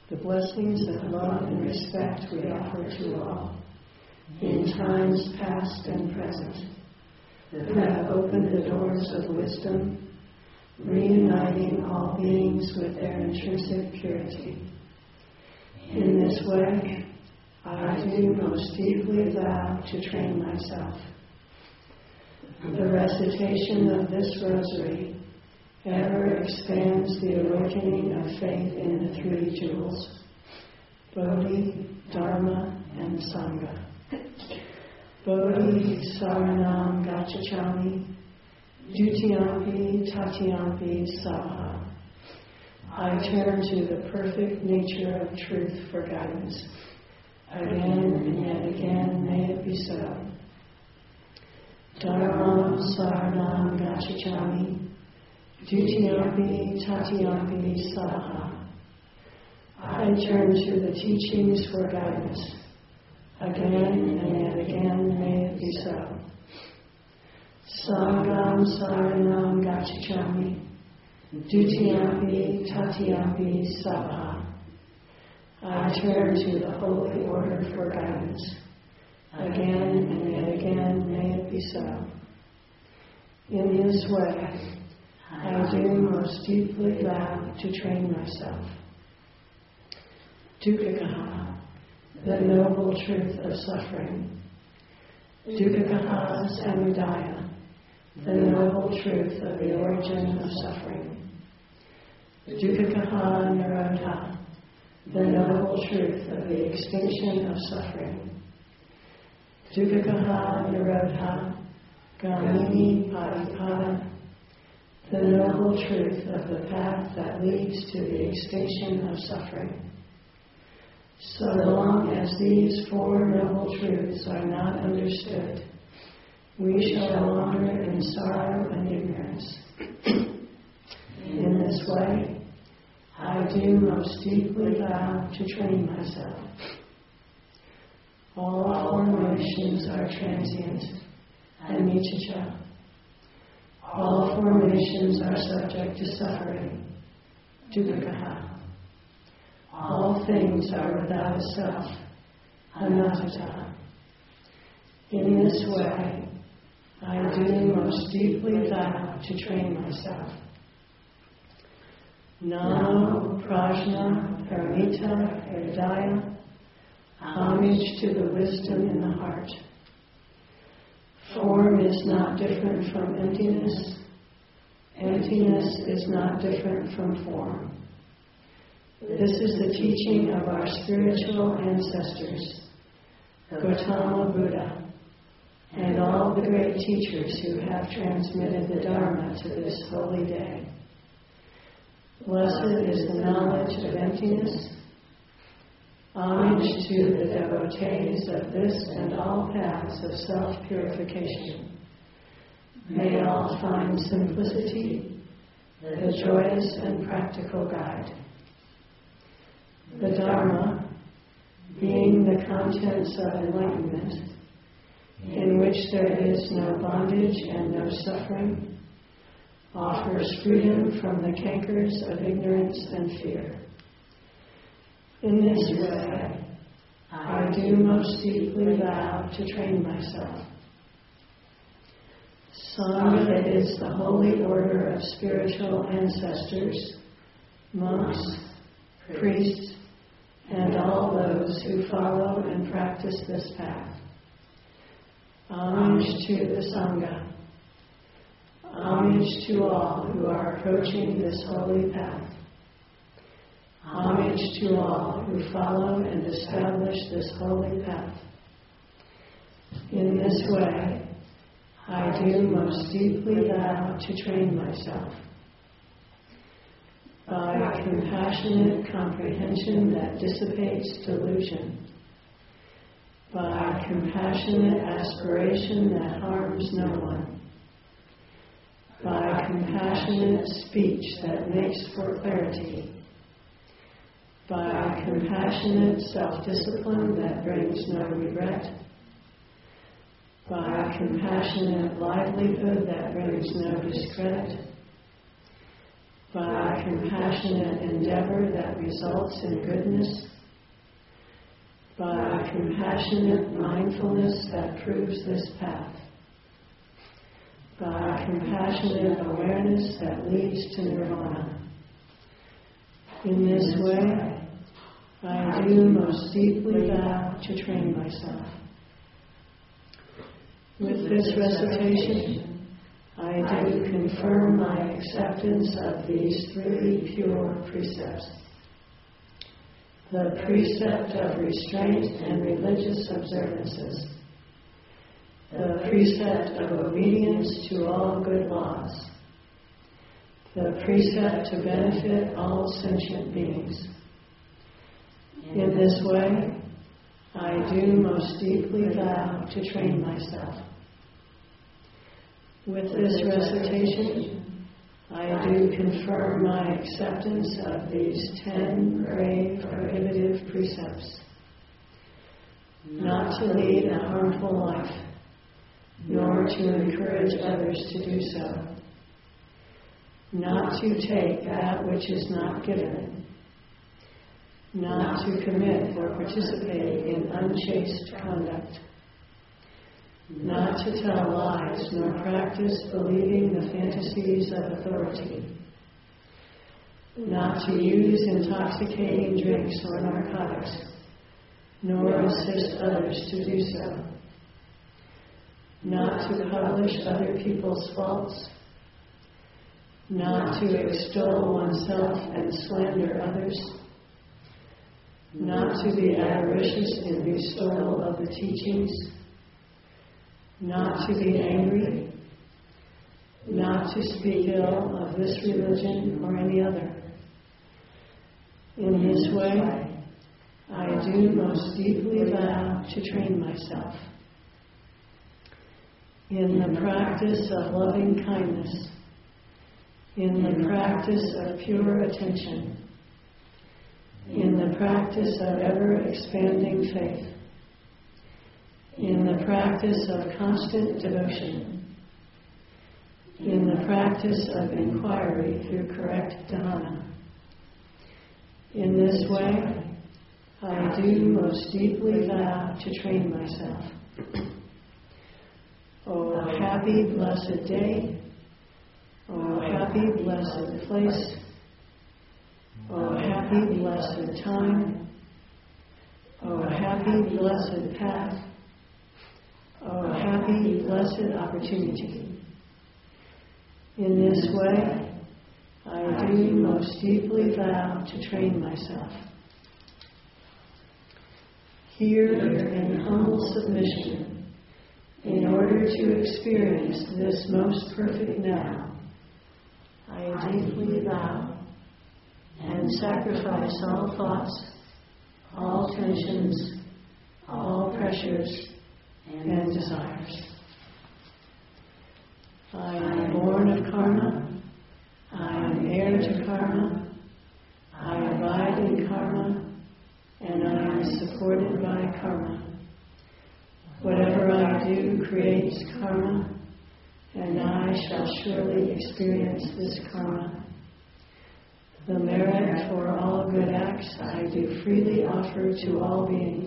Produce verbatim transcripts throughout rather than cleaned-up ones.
the blessings of love and respect we offer to all, in times past and present, that have opened the doors of wisdom, reuniting all beings with their intrinsic purity. In this way, I do most deeply vow to train myself. The recitation of this rosary ever expands the awakening of faith in the three jewels, Bodhi, Dharma, and Sangha. Bodhi Saranam Gacchami, Dutiyampi Tatiyampi Saha. I turn to the perfect nature of truth for guidance. Again and yet again may it be so. Dharma Saranam Gacchami, Dutiyampi Tatiyampi Saha. I turn to the teachings for guidance. Again and yet again may it be so. Sangam Saranam Gacchami, Dutiyampi Tatiyampi Saha. I turn to the holy order for guidance. Again and yet again may it be so. In this way, I do most deeply vow to train myself. Dukkha, the noble truth of suffering. Dukkha Samudaya, the noble truth of the origin of suffering. Dukkha Nirodha, the noble truth of the extinction of suffering. Dukkha Nirodha Gamini Padipada, the noble truth of the path that leads to the extinction of suffering. So long as these four noble truths are not understood, we shall wander in sorrow and ignorance. In this way, I do most deeply vow to train myself. All formations are transient, anicca. All formations are subject to suffering, dukkha. All things are without a self, anatta. In this way, I do most deeply vow to train myself. Namo Prajna Paramita Hridaya, homage to the wisdom in the heart. Form is not different from emptiness. Emptiness is not different from form. This is the teaching of our spiritual ancestors, Gautama Buddha, and all the great teachers who have transmitted the Dharma to this holy day. Blessed is the knowledge of emptiness. Homage to the devotees of this and all paths of self-purification. May all find simplicity, the joyous and practical guide. The Dharma, being the contents of enlightenment, in which there is no bondage and no suffering, offers freedom from the cankers of ignorance and fear. In this way, I do most deeply vow to train myself. Sangha is the holy order of spiritual ancestors, monks, priests, and all those who follow and practice this path. Homage to the Sangha. Homage to all who are approaching this holy path. Homage to all who follow and establish this holy path. In this way, I do most deeply vow to train myself. By compassionate comprehension that dissipates delusion. By compassionate aspiration that harms no one. By compassionate speech that makes for clarity. By compassionate self-discipline that brings no regret. By compassionate livelihood that brings no discredit. By compassionate endeavor that results in goodness, by compassionate mindfulness that proves this path, by compassionate awareness that leads to nirvana. In this way, I do most deeply vow to train myself. With this recitation, I do confirm my acceptance of these three pure precepts. The precept of restraint and religious observances. The precept of obedience to all good laws. The precept to benefit all sentient beings. In this way, I do most deeply vow to train myself. With this recitation, I do confirm my acceptance of these ten grave prohibitive precepts. Not to lead a harmful life, nor to encourage others to do so. Not to take that which is not given. Not to commit or participate in unchaste conduct. Not to tell lies nor practice believing the fantasies of authority. Not to use intoxicating drinks or narcotics, nor assist others to do so. Not to publish other people's faults. Not to extol oneself and slander others. Not to be avaricious in bestowal of the teachings. Not to be angry. Not to speak ill of this religion or any other. In this way, I do most deeply vow to train myself. In the practice of loving kindness. In the practice of pure attention. In the practice of ever-expanding faith. In the practice of constant devotion. In the practice of inquiry through correct dharana. In this way, I do most deeply vow to train myself. O happy, blessed day. O happy, blessed place. O happy, blessed time. O happy, blessed path. O happy, blessed opportunity. In this way, I do most deeply vow to train myself. Here, in humble submission, in order to experience this most perfect now, I deeply vow and sacrifice all thoughts, all tensions, all pressures, and desires. I am born of karma. I am heir to karma. I abide in karma, and I am supported by karma. Whatever I do creates karma, and I shall surely experience this karma. The merit for all good acts I do freely offer to all beings.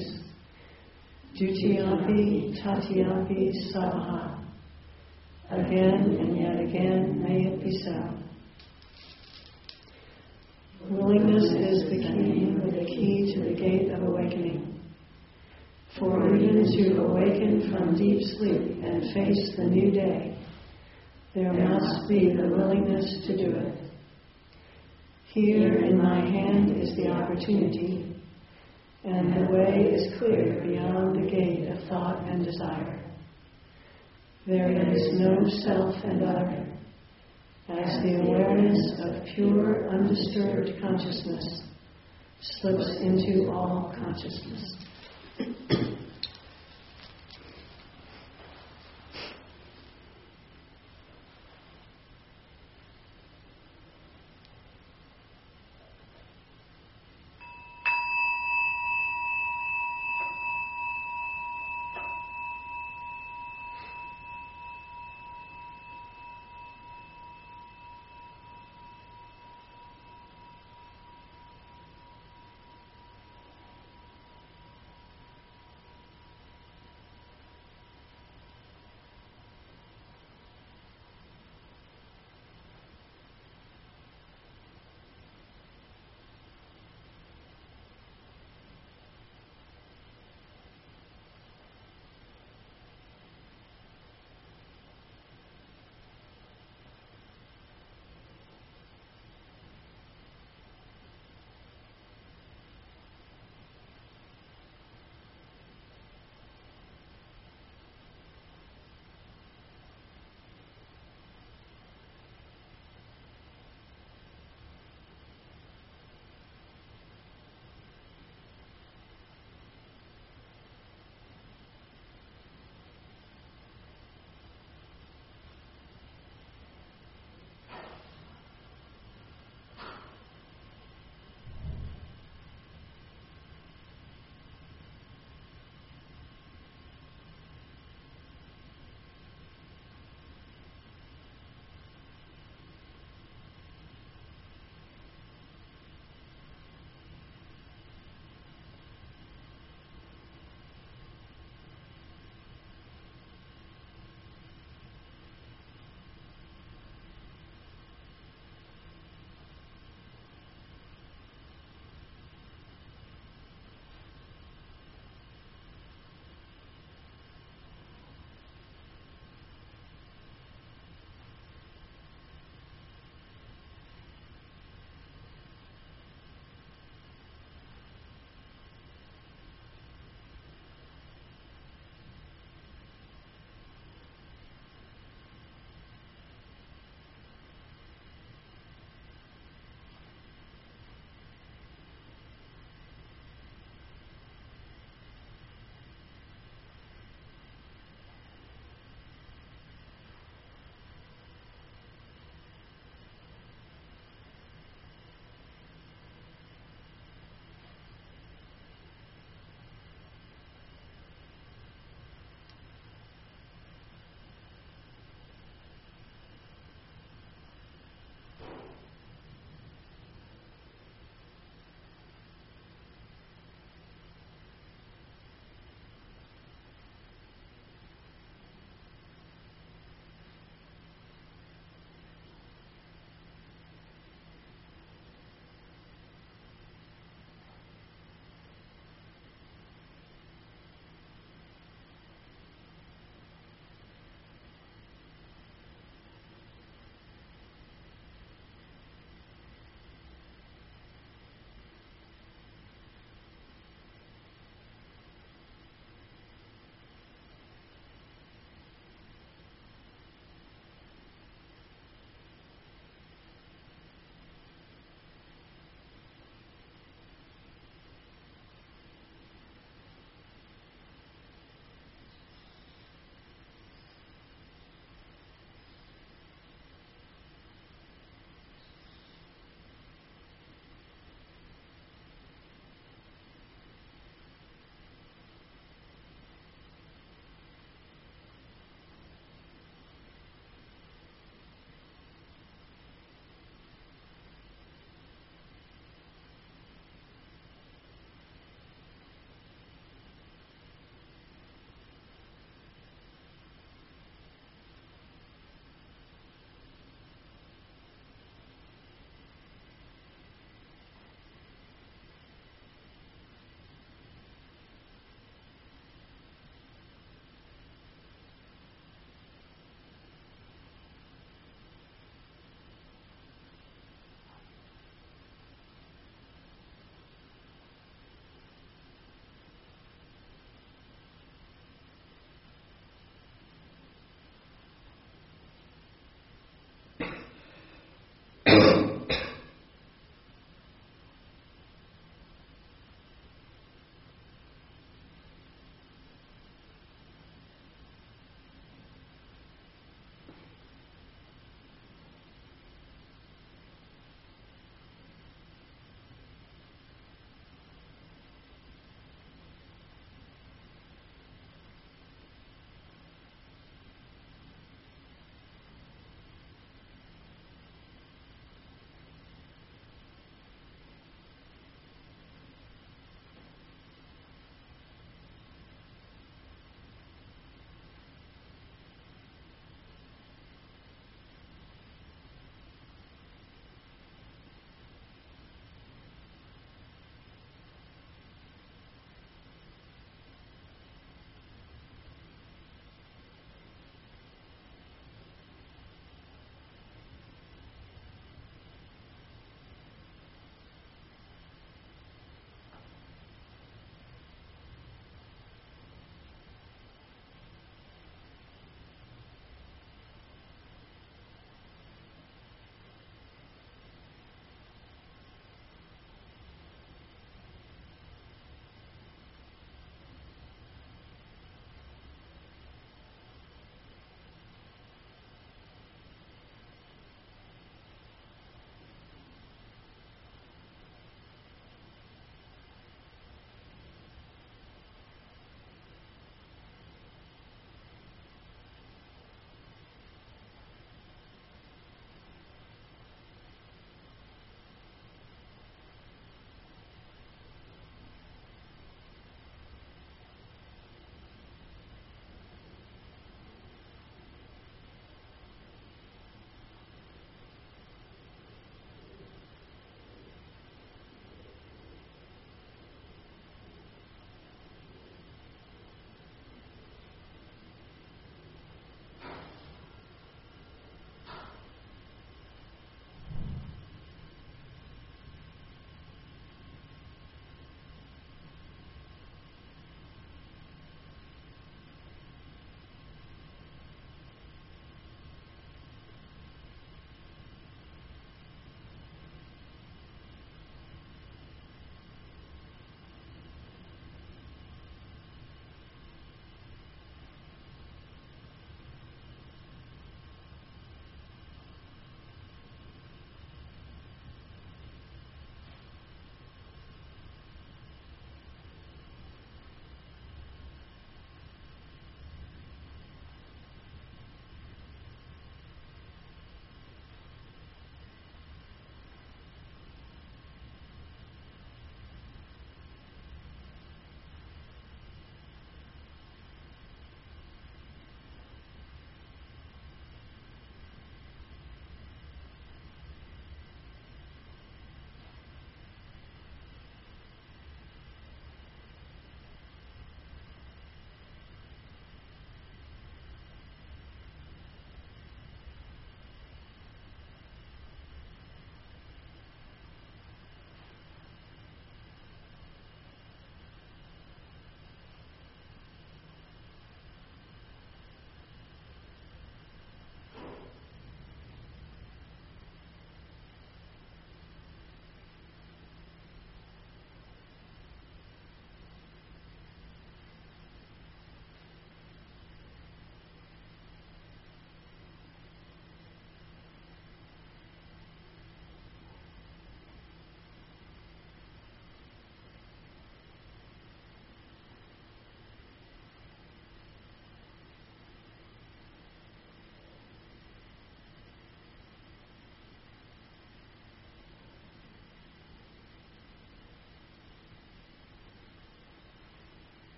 Dutiyampi tatiyampi savaha. Again and yet again may it be so. Willingness is the key, the key to the gate of awakening. For even to awaken from deep sleep and face the new day, there must be the willingness to do it. Here in my hand is the opportunity, and the way is clear beyond the gate of thought and desire. There is no self and other, as the awareness of pure, undisturbed consciousness slips into all consciousness.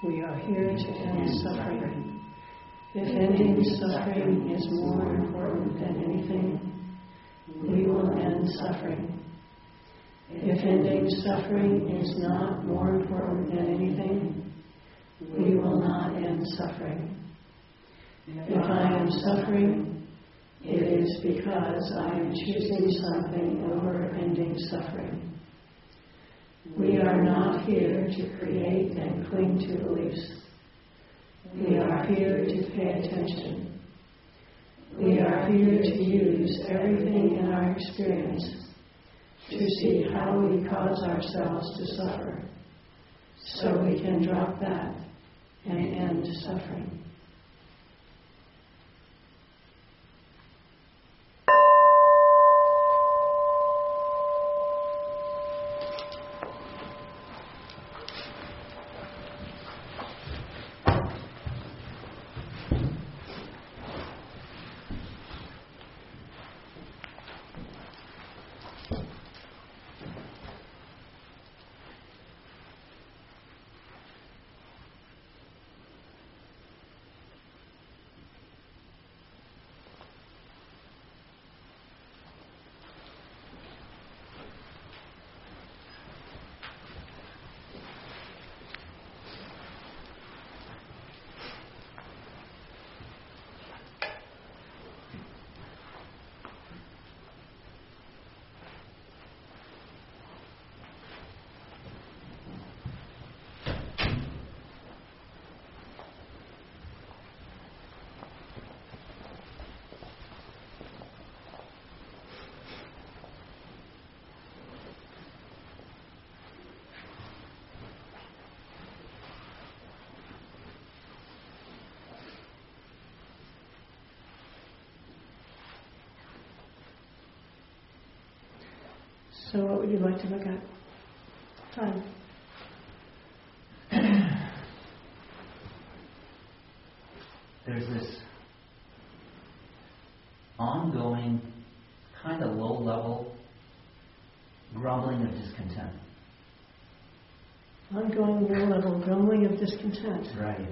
We are here to end suffering. If ending suffering is more important than anything, we will end suffering. If ending suffering is not more important than anything, we will not end suffering. If I am suffering, it is because I am choosing something over ending suffering. We are not here to create and cling to beliefs. We are here to pay attention. We are here to use everything in our experience to see how we cause ourselves to suffer, so we can drop that and end suffering. So what would you like to look at? Time. There's this ongoing, kind of low-level grumbling of discontent. Ongoing low-level grumbling of discontent. Right.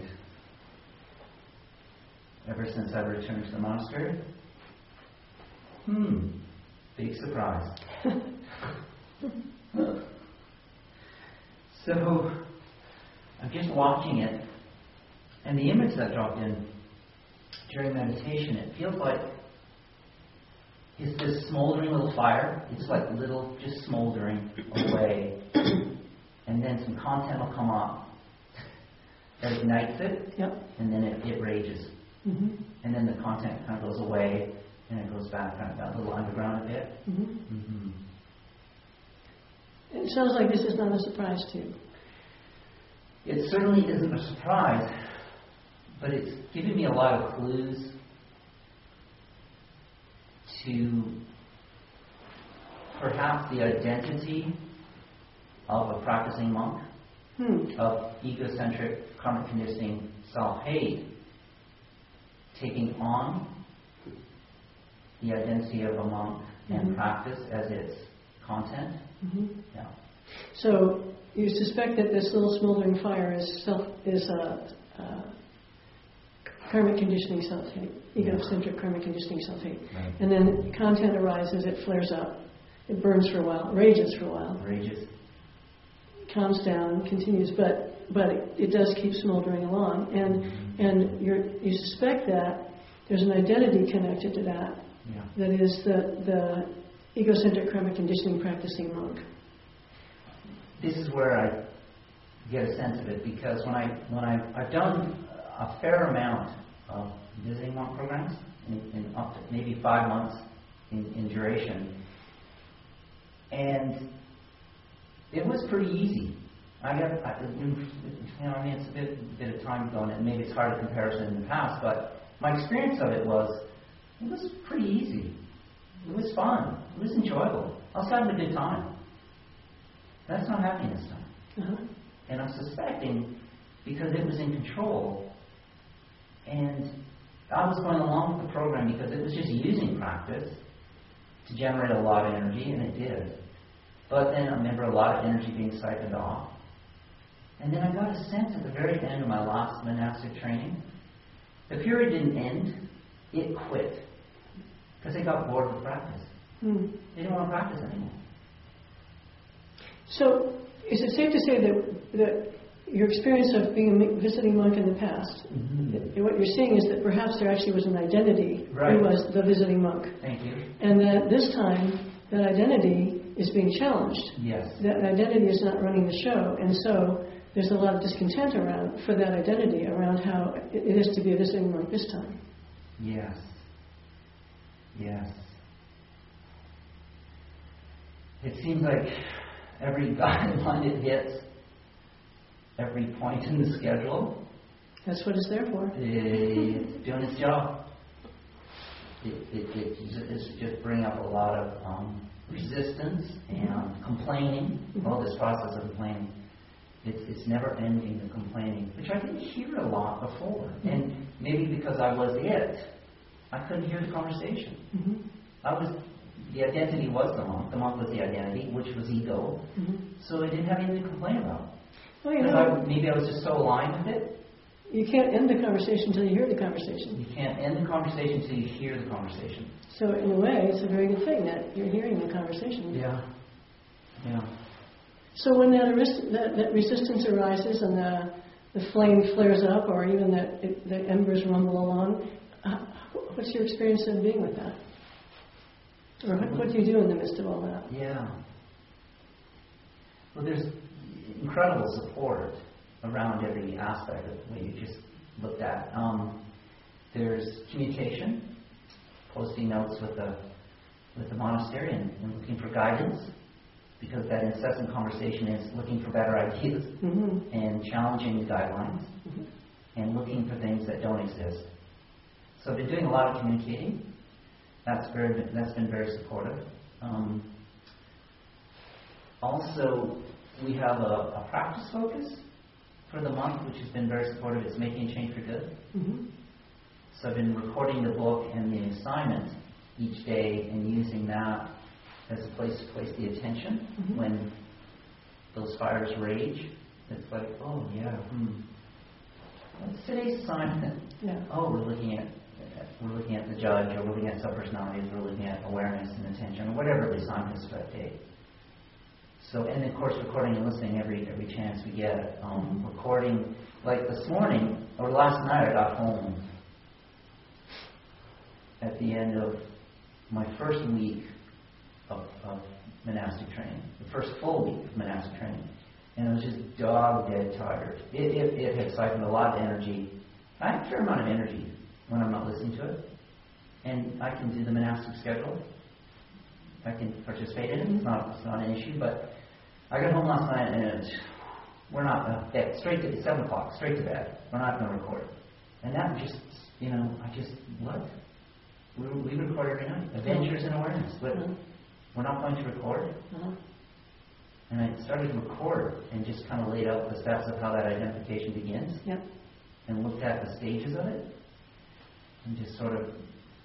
Ever since I returned to the monastery. Hmm. Big surprise. So, I'm just watching it, and the image that dropped in during meditation, it feels like it's this smoldering little fire. It's like little, just smoldering away, and then some content will come up that ignites it, yep. and then it, it rages. Mm-hmm. And then the content kind of goes away, and it goes back kind of that little underground a bit. Mm-hmm. Mm-hmm. It sounds like this is not a surprise to you. It certainly isn't a surprise, but it's given me a lot of clues to perhaps the identity of a practicing monk, hmm. of egocentric, karmic conditioning, self-hate, taking on the identity of a monk mm-hmm. and practice as its content. Mm-hmm. Yeah. So you suspect that this little smoldering fire is self is a uh, uh, karmic conditioning self-hate, egocentric karmic conditioning self-hate, right. And then content arises, it flares up, it burns for a while, rages for a while, rages, calms down, continues, but but it, it does keep smoldering along, and mm-hmm. and you you suspect that there's an identity connected to that, yeah. that is the the egocentric karmic conditioning practicing monk. This is where I get a sense of it, because when I when I I've done a fair amount of visiting monk programs in, in up to maybe five months in, in duration, and it was pretty easy. I got I, you know I mean it's a bit a bit of time ago, and maybe it's hard to comparison in the past, but my experience of it was it was pretty easy. It was fun. It was enjoyable. I was having a good time. That's not happening this time. Uh-huh. And I'm suspecting because it was in control, and I was going along with the program because it was just using practice to generate a lot of energy, and it did. But then I remember a lot of energy being siphoned off. And then I got a sense at the very end of my last monastic training, the period didn't end, it quit. Because they got bored with practice. Hmm. They didn't want to practice anymore. So, is it safe to say that that your experience of being a visiting monk in the past, Mm-hmm. what you're seeing is that perhaps there actually was an identity Right. who was the visiting monk. Thank you. And that this time, that identity is being challenged. Yes. That identity is not running the show. And so, there's a lot of discontent around, for that identity, around how it is to be a visiting monk this time. Yes. Yes. It seems like every guideline it hits, every point in the schedule, That's what it's there for. it's doing its job. It, it, it, it's just bringing up a lot of um, resistance and complaining. Mm-hmm. Well, this process of complaining, it's, it's never ending, the complaining, which I didn't hear a lot before. Mm-hmm. And maybe because I was it, I couldn't hear the conversation. Mm-hmm. I was, the identity was the monk. The monk was the identity, which was ego. Mm-hmm. So I didn't have anything to complain about. Well, you Because know, I, maybe I was just so aligned with it. you can't end the conversation until you hear the conversation. You can't end the conversation until you hear the conversation. So in a way, it's a very good thing that you're hearing the conversation. Yeah. Yeah. So when that, aris- that, that resistance arises and the, the flame flares up, or even that it, the embers rumble along, uh, what's your experience of being with that? Or what, what do you do in the midst of all that? Yeah. Well, there's incredible support around every aspect of what you just looked at. Um, there's communication, posting notes with the with the monastery and, and looking for guidance, because that incessant conversation is looking for better ideas Mm-hmm. and challenging the guidelines Mm-hmm. and looking for things that don't exist. So I've been doing a lot of communicating. That's very that's been very supportive. Um, also, we have a, a practice focus for the month, which has been very supportive. It's making a change for good. Mm-hmm. So I've been recording the book and the assignment each day and using that as a place to place the attention Mm-hmm. when those fires rage. It's like, oh yeah, hmm. What's today's assignment? Yeah. Oh, we're looking at we're looking at the judge, or we're looking at subpersonalities, we're looking at awareness and attention, or whatever the assignment is for that day. So, and of course, recording and listening every every chance we get. Um, recording, like this morning or last night, I got home at the end of my first week of, of monastic training, the first full week of monastic training, and I was just dog dead tired. It, it, it had siphoned a lot of energy. I have a fair amount of energy when I'm not listening to it, and I can do the monastic schedule. I can participate in it. It's not it's not an issue. But I got home last night and it, we're not uh, bed, straight to it's seven o'clock, straight to bed. We're not going to record. And that just you know I just what we we record every night. Adventures in Awareness. But Mm-hmm. we're not going to record. Uh-huh. And I started to record and just kind of laid out the steps of how that identification begins. Yep. And looked at the stages of it and just sort of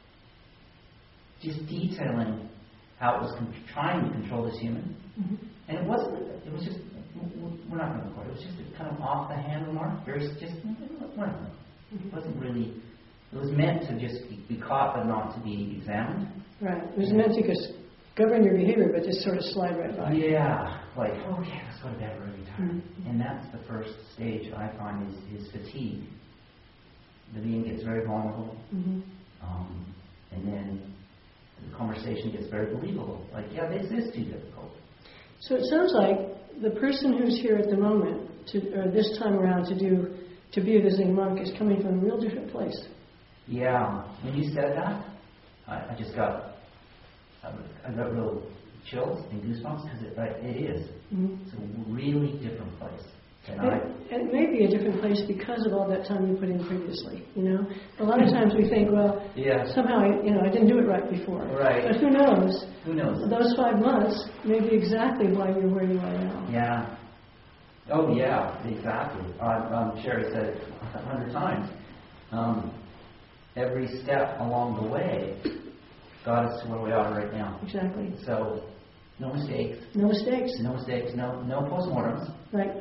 just detailing how it was con- trying to control this human. Mm-hmm. And it wasn't, it was just, we're not going to record it. It was just a kind of off the hand remark. Very just, we're not going to. It wasn't really, it was meant to just be caught but not to be examined. Right. It was meant to just govern your behavior, but just sort of slide right by. Yeah, like, oh yeah, let's go to bed, we're really tired. Mm-hmm. And that's the first stage I find is, is fatigue. The being gets very vulnerable, Mm-hmm. um, and then the conversation gets very believable. Like, yeah, this is too difficult. So it sounds like the person who's here at the moment, to, or this time around to do, to be a visiting monk, is coming from a real different place. Yeah, when you said that, I, I just got, I, I got real chills and goosebumps because it, like, it is. Mm-hmm. It's a really different place. And And, I, and it may be a different place because of all that time you put in previously. You know, a lot of times we think, well, yeah, somehow I, you know, I didn't do it right before. Right. But who knows? who knows? Those five months may be exactly why you're where you are now. Yeah. Oh, yeah, exactly. Um, um, Sherry said it a hundred times. Um, every step along the way got us to where we are right now. Exactly. So, no mistakes. No mistakes. No mistakes. No no postmortems. Right.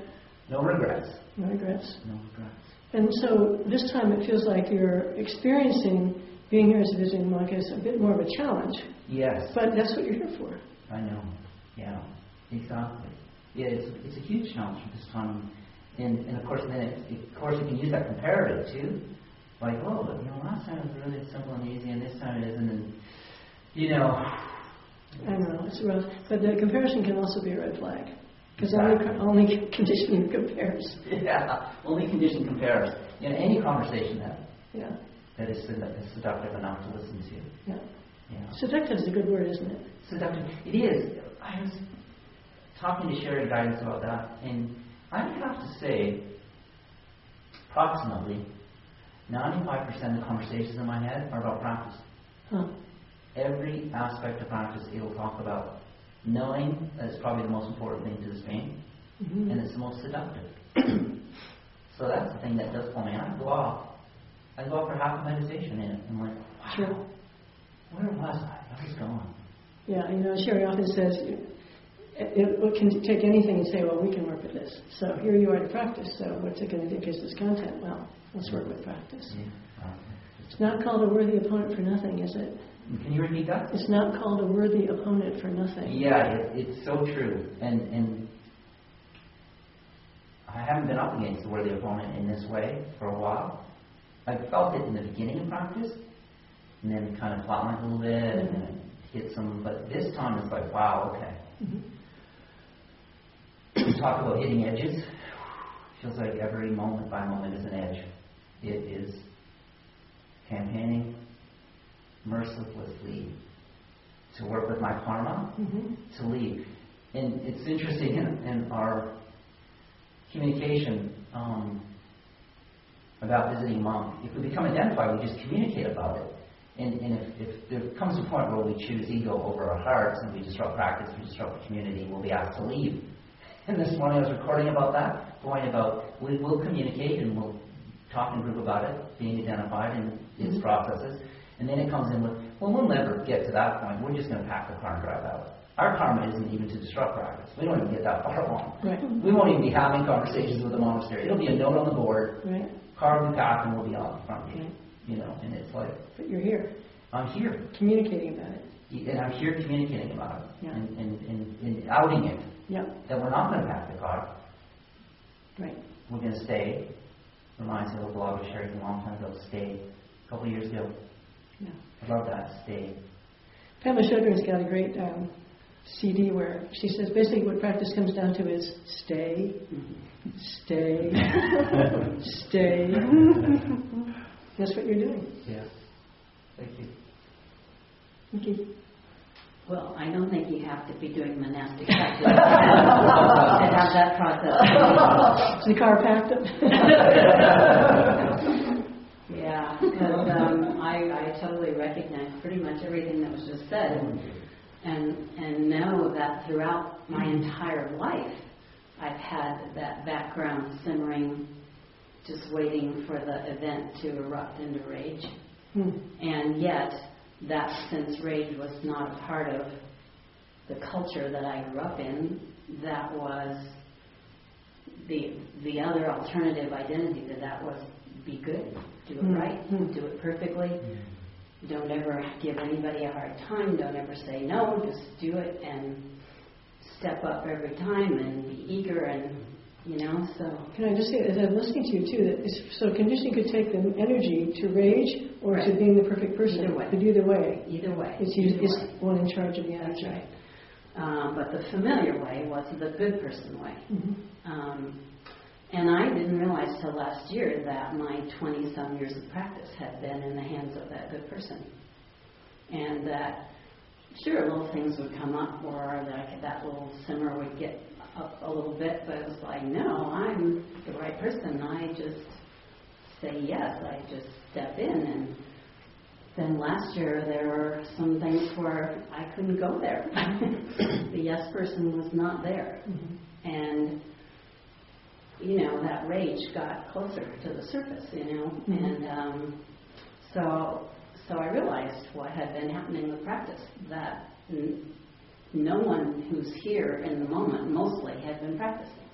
No regrets. No regrets. No regrets. And so this time it feels like you're experiencing being here as a visiting monk as a bit more of a challenge. Yes. But that's what you're here for. I know. Yeah. Exactly. Yeah, it's it's a huge challenge for this time. And, and of course, then it, it, of course you can use that comparative too. Like, oh, but, you know, last time it was really simple and easy, and this time it isn't. And you know, I know it's rough, but the comparison can also be a red flag because exactly. only only conditioning compares. Yeah, only condition compares. You know, any conversation that Yeah. that is sedu- seductive enough to listen to. Yeah. Yeah. Seductive is a good word, isn't it? Seductive. It is. I was talking to Sherry Guidance about that, and I would have to say, approximately ninety-five percent of the conversations in my head are about practice. Huh. Every aspect of practice it will talk about. Knowing that it's probably the most important thing to this being, Mm-hmm. and it's the most seductive. So that's the thing that does pull me. I go off. I go off for half a meditation in it. I'm like, wow, Sure. where was I? I was gone. Yeah, you know, Sherry often says it, it can take anything and say, well, we can work with this. So here you are to practice. So what's it going to do? Because this content, well, let's work with practice. Yeah. It's not called a worthy opponent for nothing, is it? Can you repeat that? It's not called a worthy opponent for nothing. Yeah, it, it's so true. And and I haven't been up against the worthy opponent in this way for a while. I felt it in the beginning of practice, and then it kind of flatlined a little bit, and then it hit some. But this time it's like, wow, okay. Mm-hmm. We talk about hitting edges. Feels like every moment by moment is an edge. It is campaigning mercilessly to work with my karma, mm-hmm. to leave. And it's interesting in, in our communication um, about visiting monk, if we become identified, we just communicate about it. And, and if, if there comes a point where we choose ego over our hearts and we disrupt practice, we disrupt the community, we'll be asked to leave. And this morning I was recording about that, going about we will communicate and we'll talk in group about it, being identified in its mm-hmm. processes. And then it comes in with, well, we'll never get to that point. We're just going to pack the car and drive out. Our karma isn't even to disrupt practice. We don't even get that far along. Right. We won't even be having conversations with the monastery. It'll be a note on the board, right. car will be packed, and we'll be out in front of you. Right. You know, and it's like... But you're here. I'm here. Communicating about it. And I'm here communicating about it. Yeah. And, and, and, and outing it. Yeah. That we're not going to pack the car. Right. We're going to stay. Reminds me of a blog I shared a long time ago. Stay. A couple of years ago. Yeah. I love that. Stay. Pamela Sugar's got a great um, C D where she says basically what practice comes down to is stay, mm-hmm. stay, stay. That's what you're doing. Yeah. Thank you. Thank you. Well, I don't think you have to be doing monastic practice to have that process. Is the car packed up? Yeah, because um, I, I totally recognize pretty much everything that was just said, and and know that throughout my entire life, I've had that background simmering, just waiting for the event to erupt into rage, hmm. and yet that since rage was not a part of the culture that I grew up in, that was the the other alternative identity to that was be good, do it right, mm-hmm. do it perfectly. Mm-hmm. Don't ever give anybody a hard time. Don't ever say no. Just do it and step up every time and be eager and, you know, so. Can I just say, as I'm listening to you too, that it's, so conditioning could take the energy to rage or right. to being the perfect person. Either way. But either way. Either way. It's, either it's way. one in charge of the energy. That's right. Um, but the familiar way was the good person way. Mm-hmm. Um, and I didn't realize till last year that my twenty-some years of practice had been in the hands of that good person. And that, sure, little things would come up or that, that little simmer would get up a little bit, but it was like, no, I'm the right person. I just say yes. I just step in. And then last year there were some things where I couldn't go there. The yes person was not there. Mm-hmm. And, you know, that rage got closer to the surface, you know. Mm-hmm. And um, so so I realized what had been happening with practice, that n- no one who's here in the moment mostly had been practicing.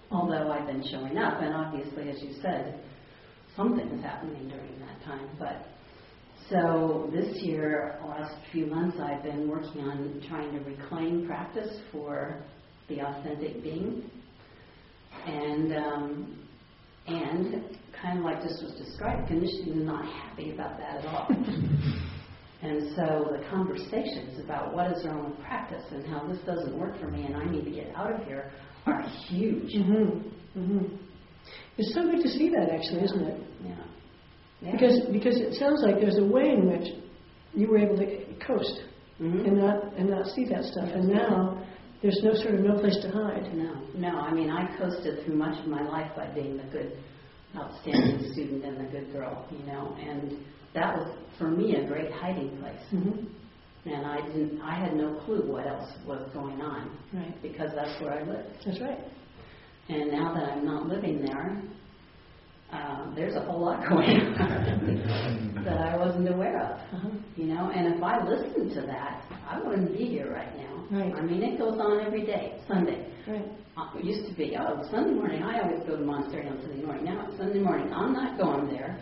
Although I've been showing up, and obviously, as you said, something is happening during that time. But so this year, last few months, I've been working on trying to reclaim practice for the authentic being, and um, and kind of like this was described, conditioning is not happy about that at all. And so the conversations about what is wrong with practice and how this doesn't work for me and I need to get out of here are huge. Mm-hmm. Mm-hmm. It's so good to see that, actually, isn't it? Yeah. yeah. Because because it sounds like there's a way in which you were able to coast mm-hmm. and not and not see that stuff, and now there's no sort of no place to hide. No, no. I mean, I coasted through much of my life by being the good, outstanding student and the good girl, you know, and that was for me a great hiding place. Mm-hmm. And I didn't, I had no clue what else was going on, right? Because that's where I lived. That's right. And now that I'm not living there, um, there's a whole lot going on that I wasn't aware of, uh-huh. you know. And if I listened to that, I wouldn't be here right now. Right. I mean, it goes on every day. Sunday. Right. Uh, it used to be, oh, Sunday morning. I always go to monastery on Sunday morning. Now it's Sunday morning. I'm not going there.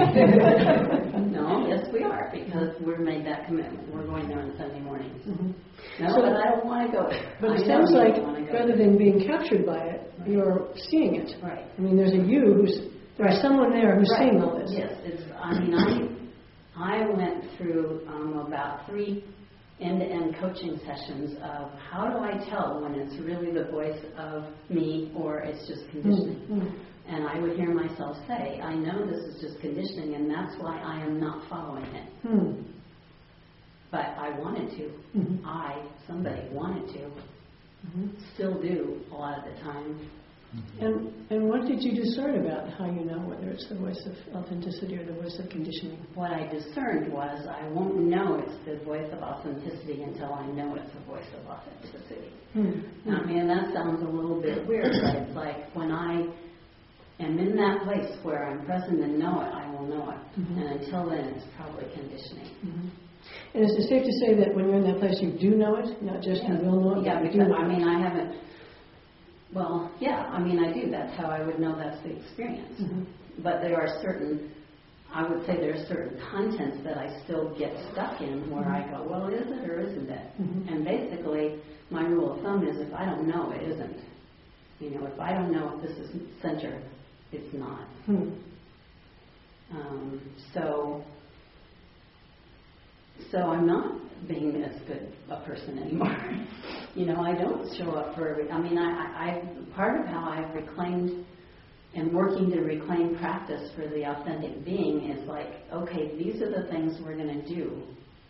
No, yes, we are, because we've made that commitment. We're going there on Sunday mornings. Mm-hmm. No, so, but I don't want to go there. But it I sounds like rather there. than being captured by it, right. you're seeing it. Right. I mean, there's a you who's there's right. someone there who's right. seeing all this. Yes, it's. I mean, I I went through um, about three end-to-end coaching sessions of how do I tell when it's really the voice of me or it's just conditioning. Mm-hmm. And I would hear myself say, I know this is just conditioning and that's why I am not following it. Mm-hmm. But I wanted to. Mm-hmm. I, somebody wanted to. Mm-hmm. Still do a lot of the time. And and what did you discern about how you know whether it's the voice of authenticity or the voice of conditioning? What I discerned was I won't know it's the voice of authenticity until I know it's the voice of authenticity. Mm-hmm. I mean, that sounds a little bit weird, but it's like when I am in that place where I'm present and know it, I will know it. Mm-hmm. And until then, it's probably conditioning. Mm-hmm. And is it safe to say that when you're in that place, you do know it, not just yeah. you will know it? Yeah, but because, you do I mean, I haven't... Well, yeah, I mean, I do. That's how I would know that's the experience. Mm-hmm. But there are certain, I would say there are certain contents that I still get stuck in where mm-hmm. I go, well, is it or isn't it? Mm-hmm. And basically, my rule of thumb is if I don't know, it isn't. You know, if I don't know if this is center, it's not. Mm-hmm. Um, so, so I'm not being as good a person anymore. You know, I don't show up for every, I mean, I, I, I, part of how I've reclaimed and working to reclaim practice for the authentic being is like, okay, these are the things we're going to do.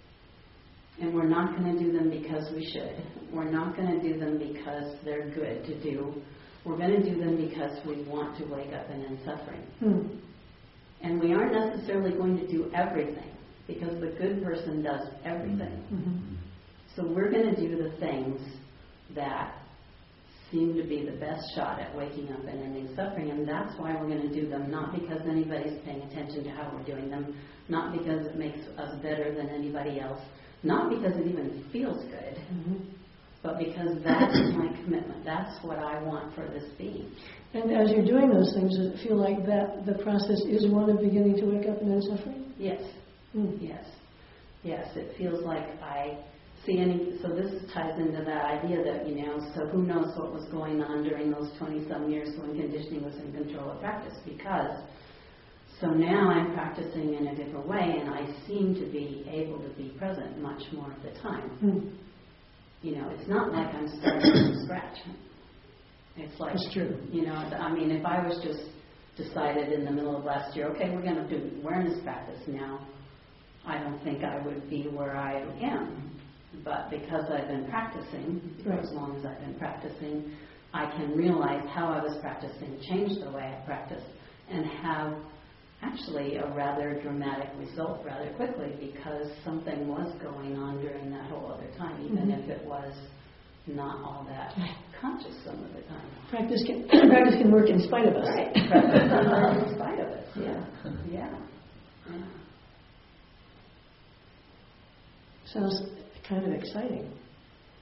And we're not going to do them because we should. We're not going to do them because they're good to do. We're going to do them because we want to wake up and end suffering. Mm-hmm. And we aren't necessarily going to do everything because the good person does everything. Mm-hmm. So we're going to do the things that seem to be the best shot at waking up and ending suffering, and that's why we're going to do them, not because anybody's paying attention to how we're doing them, not because it makes us better than anybody else, not because it even feels good, mm-hmm. but because that's my commitment. That's what I want for this being. And as you're doing those things, does it feel like that the process is one of beginning to wake up and end suffering? Yes. Mm. Yes. Yes, it feels like I see any, so this ties into that idea that, you know, so who knows what was going on during those twenty-some years when conditioning was in control of practice, because so now I'm practicing in a different way and I seem to be able to be present much more of the time. Mm. You know, it's not like I'm starting from scratch. It's like, That's true. You know, I mean, if I was just decided in the middle of last year, okay, we're going to do awareness practice now, I don't think I would be where I am. But because I've been practicing, for right. as long as I've been practicing, I can realize how I was practicing changed the way I practice and have actually a rather dramatic result rather quickly because something was going on during that whole other time, even mm-hmm. if it was not all that conscious some of the time. Practice can, practice can work in spite of us. Right. Practice can work in spite of us. Yeah. Yeah. Yeah. Sounds kind of exciting.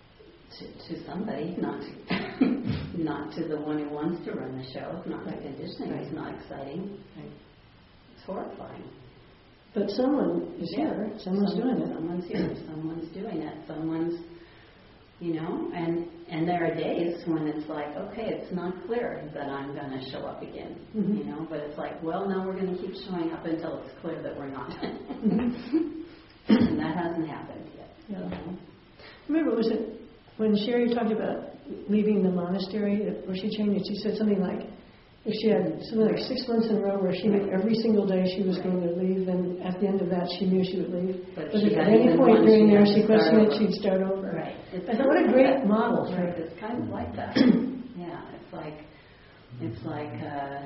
to, to somebody, not to, not to the one who wants to run the show. Not the conditioning. It's not exciting. Right. It's horrifying. But someone is Yeah. here. Someone's Someone, doing it. Someone's here. Someone's doing it. Someone's, you know, and and there are days when it's like, okay, it's not clear that I'm going to show up again, Mm-hmm. you know, but it's like, well, no, we're going to keep showing up until it's clear that we're not. Mm-hmm. And that hasn't happened yet. Yeah. You know? Remember, was it when Sherry talked about leaving the monastery, where she changed it, she said something like, if she had something like six months in a row where she knew every single day she was going to leave, then at the end of that she knew she would leave. But But she if at had any even point one, during she there had she to questioned start it, she'd start over. Right. It's I kind thought, what of a like great that. model. Right. For, It's kind of like that. Yeah. It's like, it's like, uh,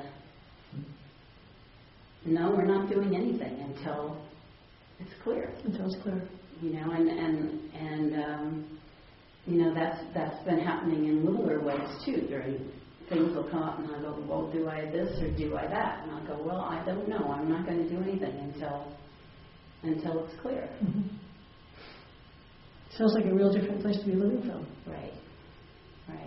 no, we're not doing anything until it's clear. until it's clear. You know, and and and um, you know that's that's been happening in littler ways too. During things will come up, and I go, well, do I this or do I that? And I'll go, well, I don't know. I'm not going to do anything until until it's clear. Mm-hmm. Sounds like a real different place to be living from. Right. Right.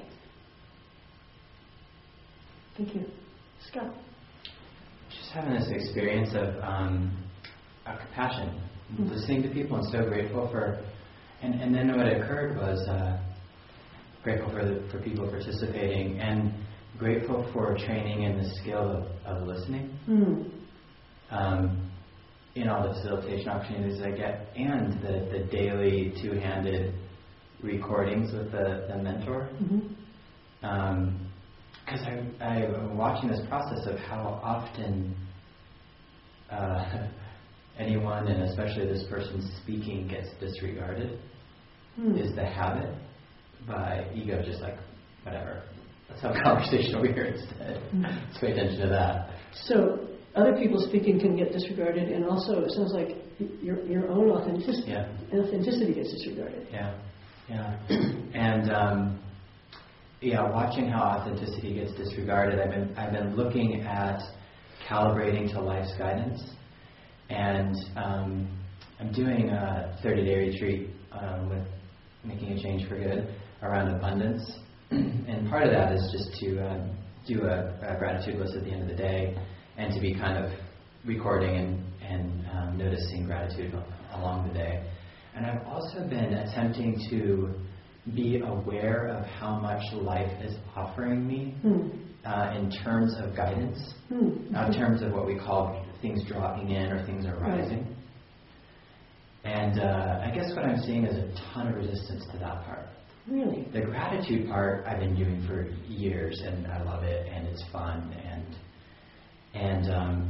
Thank you. Scott. Just having this experience of um, of compassion, Mm-hmm. listening to people, and so grateful for. And, and then what occurred was uh, grateful for the, for people participating, and grateful for training in the skill of, of listening. Mm. Um, in all the facilitation opportunities I get, and the, the daily two-handed recordings with the, the mentor. Mm-hmm. Um, because I, I'm watching this process of how often uh, anyone, and especially this person speaking, gets disregarded. Mm. Is the habit by ego, just like, whatever, let's have a conversation over here instead. Mm. Let's pay attention to that. So other people speaking can get disregarded, and also it sounds like your your own authenticity, Yeah. authenticity gets disregarded. Yeah, yeah. And um, yeah, watching how authenticity gets disregarded, I've been I've been looking at calibrating to life's guidance, and um, I'm doing a thirty-day retreat um, with Making a Change for Good around abundance, and part of that is just to um, do a, a gratitude list at the end of the day, and to be kind of recording and, and um, noticing gratitude along the day. And I've also been attempting to be aware of how much life is offering me Hmm. uh, in terms of guidance, Hmm. uh, in terms of what we call things dropping in or things arising. Right. And uh, I guess what I'm seeing is a ton of resistance to that part. Really? The gratitude part I've been doing for years, and I love it, and it's fun, and and um,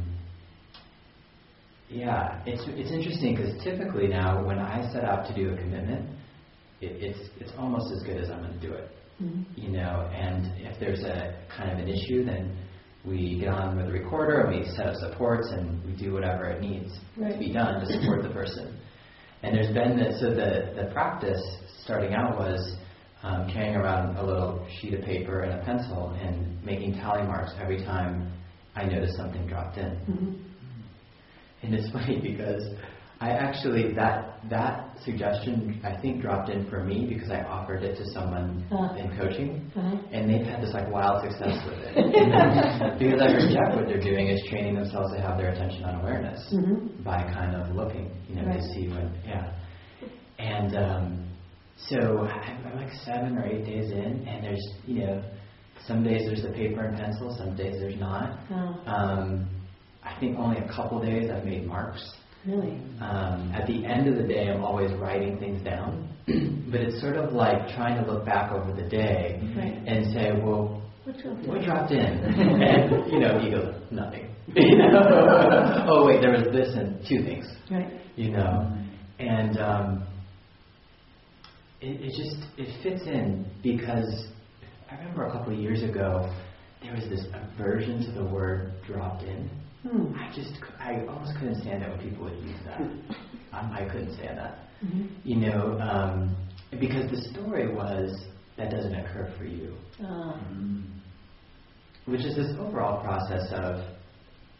yeah, it's it's interesting because typically now when I set out to do a commitment, it, it's it's almost as good as I'm going to do it, Mm-hmm. you know. And if there's a kind of an issue, then we get on with the recorder and we set up supports and we do whatever it needs Right. to be done to support the person. And there's been the, so the, the practice starting out was um, carrying around a little sheet of paper and a pencil and making tally marks every time I noticed something dropped in. Mm-hmm. And it's funny because I actually, that that suggestion I think dropped in for me because I offered it to someone Uh. in coaching, Uh-huh. and they've had this like wild success with it. Because I project what they're doing is training themselves to have their attention on awareness Mm-hmm. by kind of looking, you know, Right. to see when, yeah. And um, so I'm I'm like seven or eight days in, and there's, you know, some days there's the paper and pencil, some days there's not. Oh, Um, I think only a couple days I've made marks. really? Um, at the end of the day, I'm always writing things down, but it's sort of like trying to look back over the day Right. and say, well, What's up what there? dropped in? And, you know, ego, nothing. You know? Oh, wait, there was this and two things, Right. you know. And um, it, it just, it fits in because I remember a couple of years ago, there was this aversion to the word dropped in. Hmm. I just, I almost couldn't stand it when people would use that. um, I couldn't stand that. Mm-hmm. You know, um, because the story was, that doesn't occur for you. Uh, Which is this overall process of,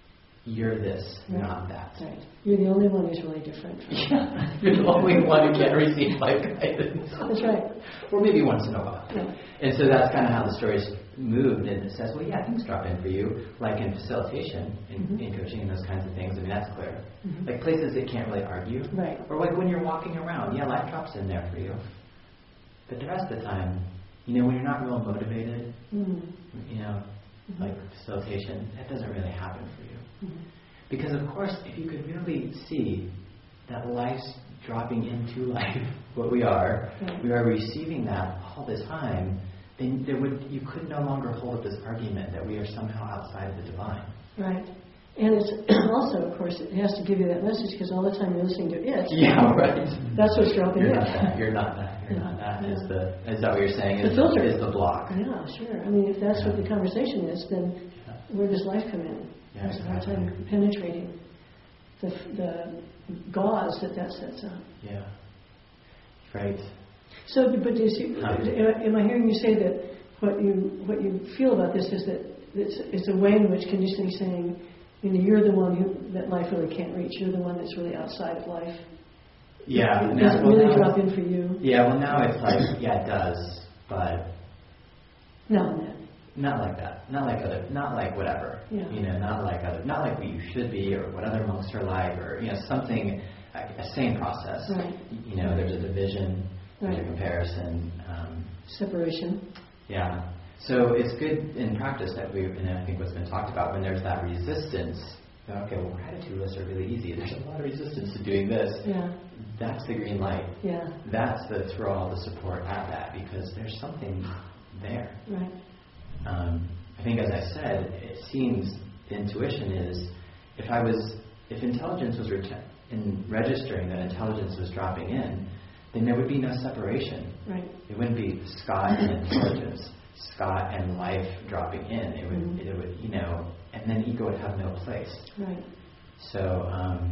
you're this, Right. not that. Right. You're the only one who's really different. From Yeah, you're the only one who can receive life guidance. That's right. Or maybe once in a while. Yeah. And so that's kind of how the story's moved, and it says, well, yeah, things drop in for you, like in facilitation, in, Mhm. in coaching, and those kinds of things. I mean, that's clear. Mhm. Like places that can't really argue. Right. Or like when you're walking around, yeah, life drops in there for you. But the rest of the time, you know, when you're not real motivated, Mm. you know, Mhm. like facilitation, that doesn't really happen for you. Mhm. Because of course, if you could really see that life's dropping into life, what we are, Right. we are receiving that all the time, then there would you could no longer hold up this argument that we are somehow outside of the divine. Right. And it's also, of course, it has to give you that message because all the time you're listening to it. Yeah, right. That's what's dropping You're in. not that. You're not that. You're Yeah. not that. Yeah. Is the is that what you're saying? The Is filter. is the block? Yeah, sure. I mean, if that's what Yeah. the conversation is, then Yeah. where does life come in? Yeah, There's a hard exactly. time penetrating the the gauze that that sets up. Yeah. Right. So, but do you see, am I hearing you say that what you what you feel about this is that it's, it's a way in which conditioning is saying, you know, you're the one who that life really can't reach. You're the one that's really outside of life. Yeah. It now- doesn't well, really now- drop in for you. Yeah. Well, now it's like yeah, it does, but Now and then. not like that. Not like other. Not like whatever. Yeah. You know. Not like other. Not like what you should be, or what other monks are like, or you know, something. A, a same process. Right. You know, there's a division. There's Right. a comparison. Um, Separation. Yeah. So it's good in practice that we, and I think what's been talked about, when there's that resistance, okay, well, gratitude lists are really easy. There's a lot of resistance to doing this. Yeah. That's the green light. Yeah. That's the throw all the support at that because there's something there. Right. Um, I think, as I said, it seems the intuition is if I was, if intelligence was ret- in registering that intelligence was dropping in, then there would be no separation. Right. It wouldn't be Scott and intelligence, Scott and life dropping in. It would, Mhm. it would, you know, and then ego would have no place. Right. So, um,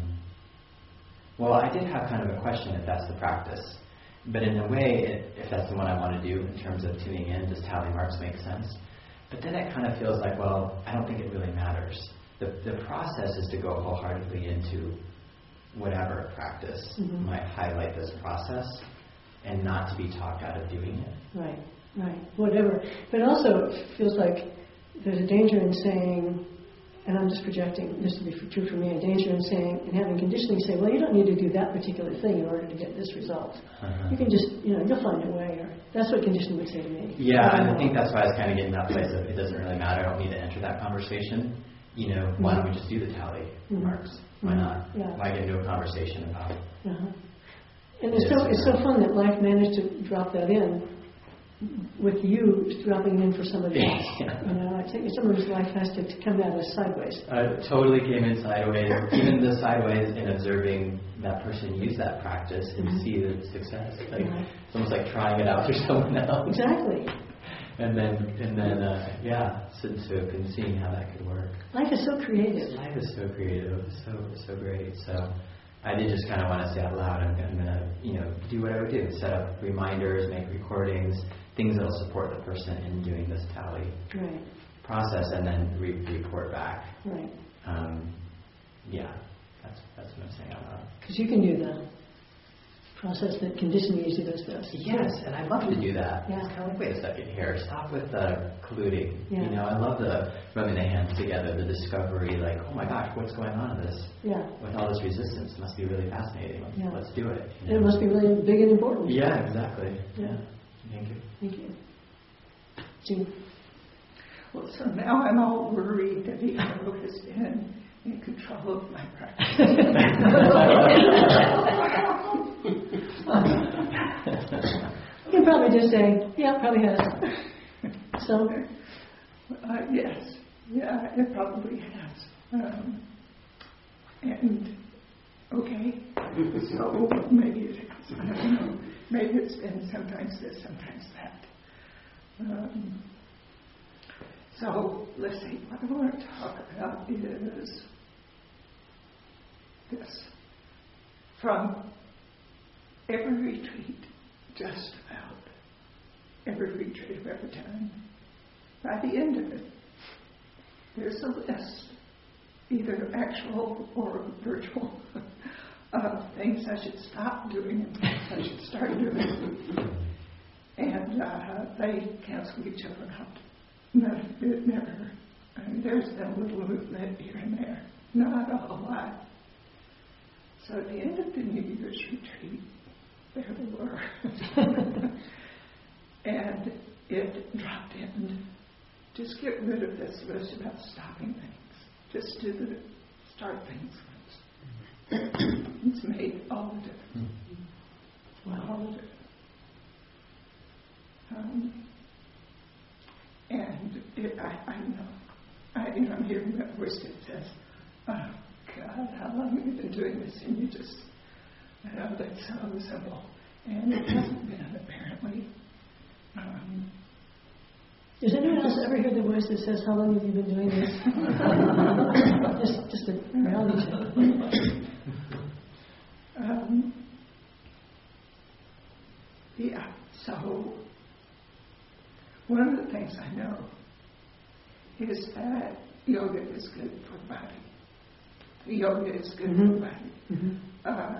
well, I did have kind of a question if that's the practice, but in a way, it, if that's the one I want to do in terms of tuning in, does tally marks make sense? But then it kind of feels like, well, I don't think it really matters. The the process is to go wholeheartedly into whatever practice Mhm. might highlight this process, and not to be talked out of doing it. Right. Right. Whatever. But also, it feels like there's a danger in saying, and I'm just projecting this to be true for me, a danger in saying, and having conditioning say, well, you don't need to do that particular thing in order to get this result. Uh-huh. You can just, you know, you'll find a way. Or that's what conditioning would say to me. Yeah, I and don't I think know. that's why I was kind of getting that place of it doesn't really matter. I don't need to enter that conversation. You know, why don't we just do the tally Mhm. marks? Why Mhm. not? Yeah. Why get into a conversation about it? Uh-huh. And it's so it's so fun that life managed to drop that in with you dropping it in for somebody else. Yeah. You know, I think somebody's life has to come at us sideways. Uh, totally came in sideways. Even the sideways in observing that person use that practice and Mhm. see the success. Like Mhm. it's almost like trying it out for someone else. Exactly. And then and then uh, yeah, since so and seeing how that could work. Life is so creative. Life is so creative, so so great. So I did just kind of want to say out loud, I'm, I'm going to, you know, do what I would do: set up reminders, make recordings, things that'll support the person in doing this tally Right. process, and then re- report back. Right. Um, yeah, that's that's what I'm saying out loud. Because you can do the process that conditioning usually does to us. Yes, and I'd love to do that. Yeah. It's kind of like, wait a second here, stop with the colluding. Yeah. You know, I love the rubbing the hands together, the discovery, like, oh my gosh, what's going on in this? Yeah. With all this resistance, it must be really fascinating. Let's, Yeah. let's do it. you And it know? must be really big and important. Yeah, exactly. Yeah. Thank you. Thank you. Jean. Well, so now I'm all worried that ego has been in control of my practice. You can probably just say, yeah, probably has. So, Uh, yes, yeah, it probably has. Um, and, okay, so maybe it has. I don't know. Maybe it's been sometimes this, sometimes that. Um, so, let's see, what I want to talk about is this. From every retreat, just about every retreat of every time, by the end of it, there's a list either actual or virtual uh, things I should stop doing and things I should start doing. And uh, they cancel each other out. No, it never. I mean, there's been a little movement here and there, not a whole lot. So at the end of the New Year's retreat, there they were. And it dropped in. Just get rid of this list about stopping things. Just do the start things first. It's made all the difference. Wow. All the difference. Um, and it, I, I know, I, you know, I'm hearing that voice that says, "Oh God, how long have you been doing this?" And you just, I know that's so simple, and it hasn't been apparently. Um, Does anyone else ever hear the voice that says, "How long have you been doing this?" just, just a reality check. um, yeah. So one of the things I know is that yoga is good for the body. Yoga is good mm-hmm. for the body. Mm-hmm. Uh,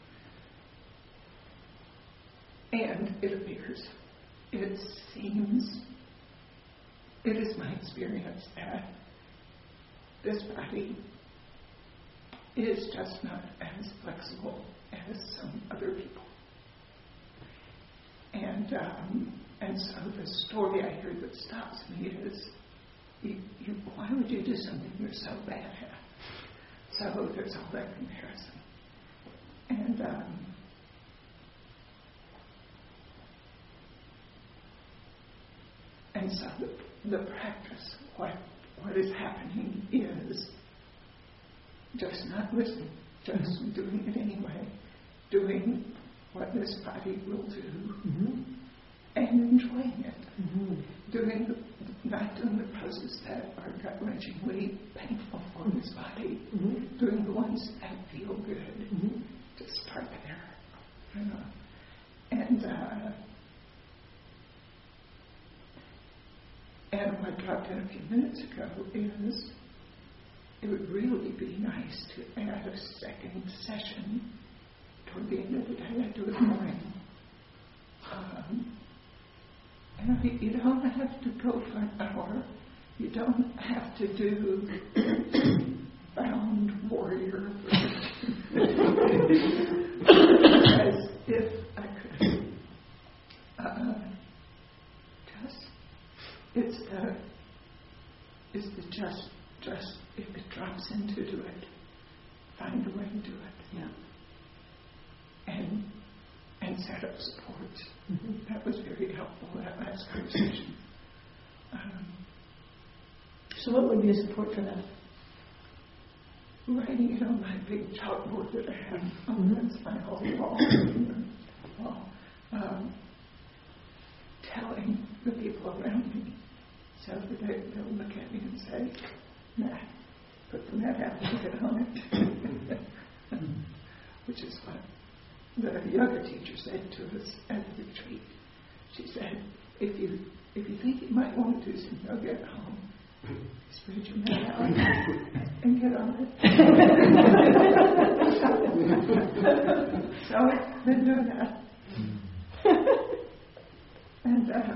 and it appears, it seems, it is my experience that this body is just not as flexible as some other people. And um, and so the story I hear that stops me is, you, you, why would you do something you're so bad at? So there's all that comparison. And um, and so the, the practice, what what is happening is just not listening, just mm-hmm. doing it anyway, doing what this body will do, mm-hmm. and enjoying it. Mm-hmm. Doing the, not doing the poses that are gut-wrenchingly painful for this body, mm-hmm. doing the ones that feel good. Mm-hmm. To start there, you know. And uh, and what dropped in a few minutes ago is, it would really be nice to add a second session toward the end of the day. I do it in the morning. Um, and you don't have to go for an hour. You don't have to do bound warrior. As if I could uh, just, it's the, it's the just, just, if it drops into do it, find a way to do it. Yeah. And and set up supports. Mm-hmm. That was very helpful, that last conversation. Um, so what would be a support for that? Writing it on my big chalkboard that I have. Mm-hmm. Oh, that's my whole wall. wall. Um, telling the people around me so that they, they'll look at me and say, "Nah, put the net out and get on it." Which is what the yoga teacher said to us at the retreat. She said, if you if you think you might want to do some yoga at home, spread your mat out and get on it. So I've been doing that. And uh,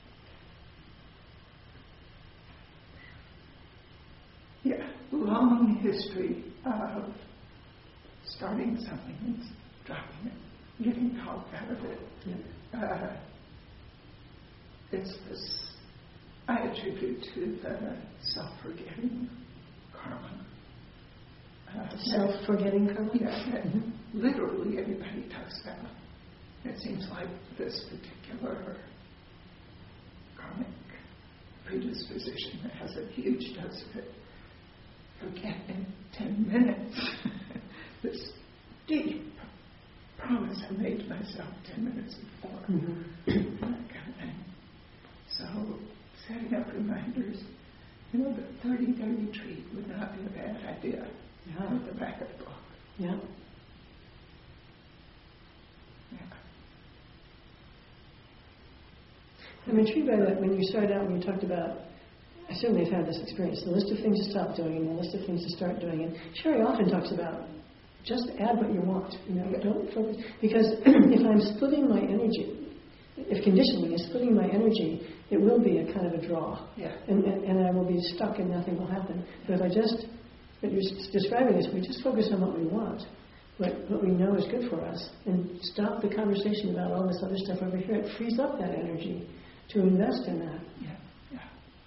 yeah, long history of starting something and dropping it, getting talk out of it. Yeah. Uh, it's this, I attribute to the self-forgetting karma. Uh, self-forgetting karma? Yeah, mm-hmm. Literally everybody talks about. It seems like this particular karmic predisposition that has a huge dose of it. Forget in ten minutes this deep promise I made to myself ten minutes before. Mm-hmm. That kind of thing. So setting up reminders, you know, the thirty-day retreat would not be a bad idea. Yeah. At the back of the book. Yeah. Yeah. I'm intrigued by that when you started out, when you talked about assume they've had this experience, the list of things to stop doing and the list of things to start doing. And Sherry often talks about just add what you want. You know, don't focus. Because if I'm splitting my energy, if conditioning is splitting my energy, it will be a kind of a draw. Yeah. And, and, and I will be stuck and nothing will happen. But if I just, what you're describing is we just focus on what we want, what, what we know is good for us, and stop the conversation about all this other stuff over here. It frees up that energy to invest in that. Yeah, yeah.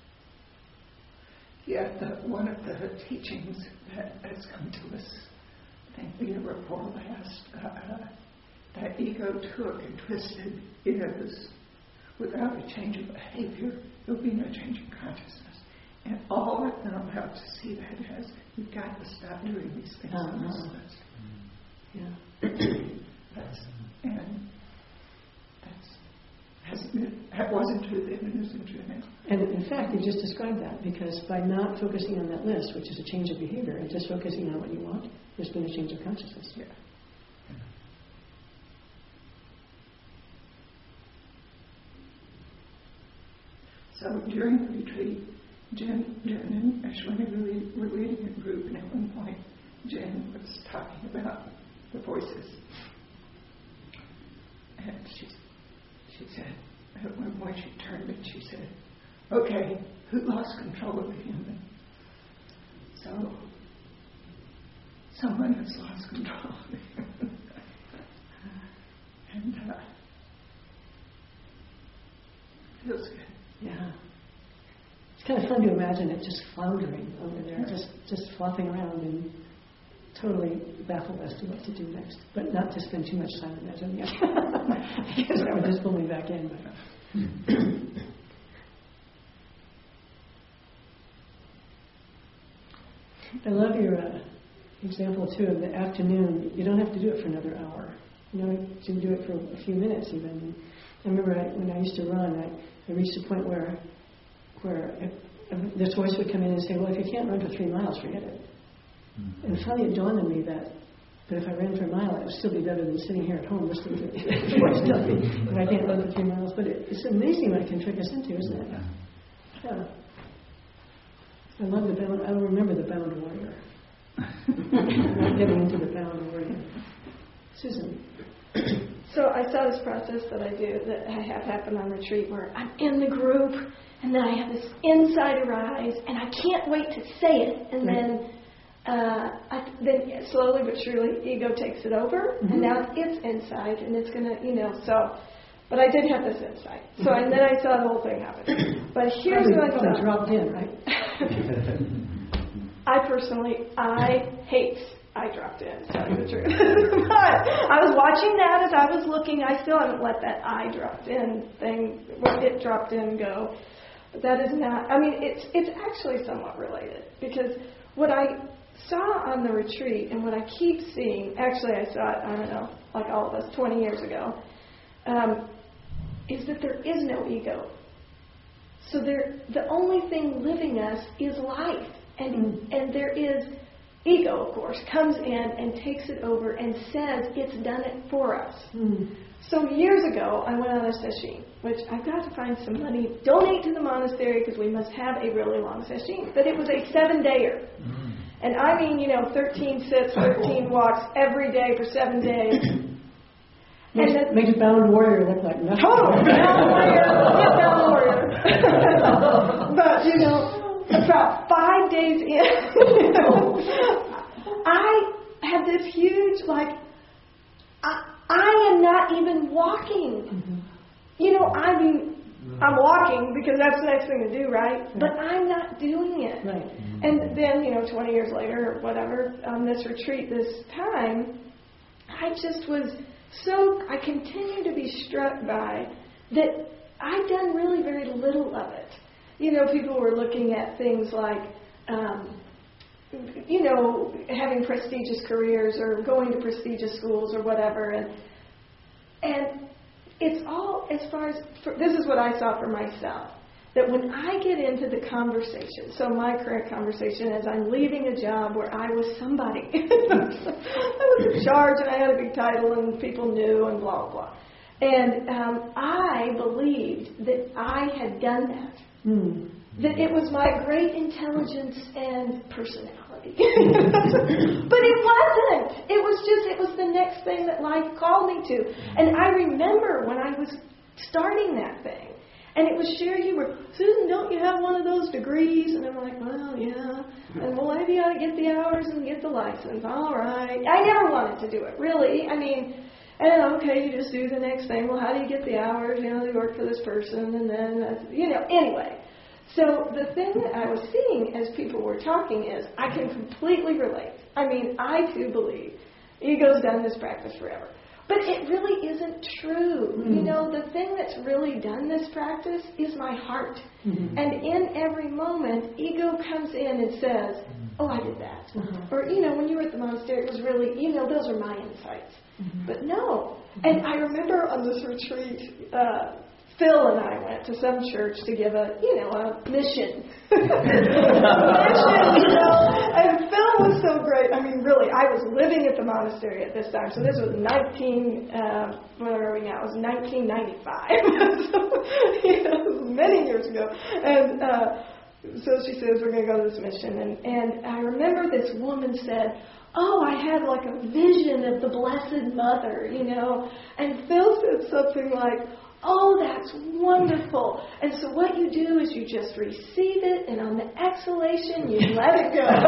Yeah, the, one of the teachings that has come to us, I think the year before last, uh, that ego took and twisted is, without a change of behavior, there'll be no change in consciousness. And all of them have to see that as, you've got to stop doing these things Uh-huh. on this list. Yeah. That's, and that's, hasn't been, that wasn't true then and isn't true now. And in fact, you just described that, because by not focusing on that list, which is a change of behavior, and just focusing on what you want, there's been a change of consciousness. Yeah. So during the retreat, Jen, Jen and Ashwini were, were leading a group, and at one point, Jen was talking about the voices. And she, she said, at one point she turned and she said, okay, who lost control of the human? So, someone has lost control of the human. And uh, feels good. Yeah. It's kind of fun to imagine it just floundering over there, just, just flopping around and totally baffled as to what to do next. But not to spend too much time imagining it. Because that would just pull me back in. I love your uh, example, too, of the afternoon. You don't have to do it for another hour. You know, you can do it for a few minutes even. I remember I, when I used to run, I, I reached a point where where if, if this voice would come in and say, well, if you can't run for three miles, forget it. Mm-hmm. And finally it dawned on me that, that if I ran for a mile, it would still be better than sitting here at home listening to the voice tell me if I can't run for three miles. But it, it's amazing what it can trick us into, isn't it? Yeah. I love the bound, I remember the bound warrior. Not getting into the bound warrior. Susan. So I saw this process that I do, that I have happen on retreat, where I'm in the group, and then I have this inside arise, and I can't wait to say it, and then uh, I, then slowly but surely, ego takes it over, mm-hmm. and now it's inside, and it's going to, you know, so, but I did have this insight. So, and then I saw the whole thing happen. But here's probably, what I saw. dropped in, right? I personally, I hate I dropped in, telling the truth. But I was watching that as I was looking. I still haven't let that I dropped in thing, it dropped in go. But that is not, I mean, it's it's actually somewhat related. Because what I saw on the retreat and what I keep seeing, actually I saw it, I don't know, like all of us twenty years ago, um, is that there is no ego. So there, the only thing living us is life. And and there is... Ego, of course, comes in and takes it over and says it's done it for us. Mm. So years ago, I went on a sesshin, which I've got to find some money, donate to the monastery because we must have a really long sesshin. But it was a seven-dayer. Mm. And I mean, you know, thirteen sits, thirteen walks every day for seven days. Makes, and makes a bound warrior look like nothing. Totally. Bound warrior. Yeah, bound warrior. But, you know, about five days in, I had this huge, like, I, I am not even walking. Mm-hmm. You know, I mean, I'm walking because that's the next thing to do, right? right? But I'm not doing it. Right. And then, you know, twenty years later or whatever, on this retreat this time, I just was so, I continue to be struck by that I've done really very little of it. You know, people were looking at things like, um, you know, having prestigious careers or going to prestigious schools or whatever. And and it's all as far as, for, this is what I saw for myself, that when I get into the conversation, so my current conversation is I'm leaving a job where I was somebody. I was in charge and I had a big title and people knew and blah, blah, blah. And um, I believed that I had done that. Mm. that it was my great intelligence and personality. But it wasn't. It was just, it was the next thing that life called me to. And I remember when I was starting that thing, and it was Sherry Huber, Susan, don't you have one of those degrees? And I'm like, well, yeah. And well, maybe you ought to get the hours and get the license. All right. I never wanted to do it, really. I mean, and okay, you just do the next thing. Well, how do you get the hours? You know, you work for this person, and then, that's, you know, anyway. So the thing that I was seeing as people were talking is I can completely relate. I mean, I too believe ego's done this practice forever. But it really isn't true. Mm-hmm. You know, the thing that's really done this practice is my heart. Mm-hmm. And in every moment, ego comes in and says, oh, I did that. Mm-hmm. Or, you know, when you were at the monastery, it was really, you know, those are my insights. Mm-hmm. But no. Mm-hmm. And I remember on this retreat, uh, Phil and I went to some church to give a, you know, a mission. a mission, you know. And Phil was so great. I mean, really, I was living at the monastery at this time. So this was nineteen, uh, where are we now? It was nineteen ninety-five. So, you know, this was many years ago. And uh, so she says, we're going to go to this mission. And, and I remember this woman said, oh, I had like a vision of the Blessed Mother, you know. And Phil said something like, oh, that's wonderful. And so what you do is you just receive it, and on the exhalation, you let it go.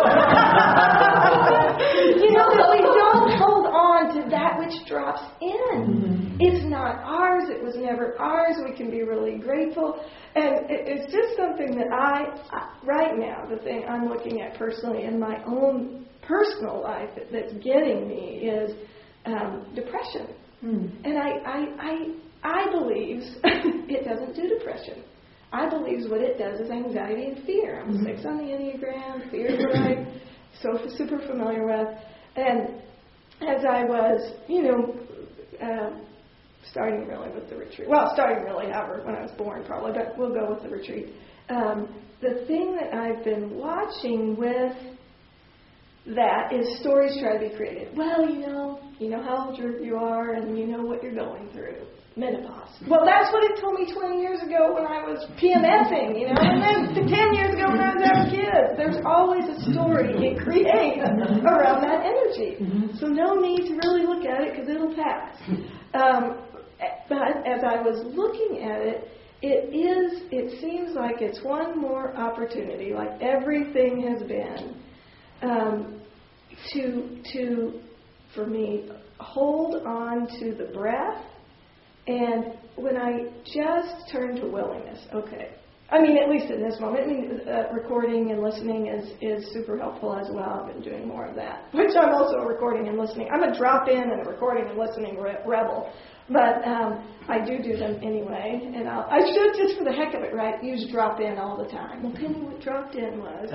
You know, that we don't hold on to that which drops in. It's not ours. It was never ours. We can be really grateful. And it, it's just something that I, I, right now, the thing I'm looking at personally in my own personal life that, that's getting me is um, depression. Mm. And I, I, I I believe it doesn't do depression. I believe what it does is anxiety and fear. I'm mm-hmm. six on the Enneagram. Fear is what I'm so super familiar with. And as I was, you know, uh, starting really with the retreat. Well, starting really, however, when I was born probably, but we'll go with the retreat. Um, the thing that I've been watching with that is stories try to be created. Well, you know, you know how old you're, you are and you know what you're going through. Menopause. Well, that's what it told me twenty years ago when I was PMSing, you know, and then ten years ago when I was having kids. There's always a story it creates around that energy. Mm-hmm. So no need to really look at it because it'll pass. Um, but as I was looking at it, it is, it seems like it's one more opportunity, like everything has been, um, to, to, for me, hold on to the breath. And when I just turn to willingness, okay. I mean, at least in this moment, I mean, uh, recording and listening is, is super helpful as well. I've been doing more of that, which I'm also a recording and listening. I'm a drop-in and a recording and listening re- rebel. But um, I do do them anyway. And I'll, I should, just for the heck of it, right, use drop-in all the time. Well, Penny, what drop-in was.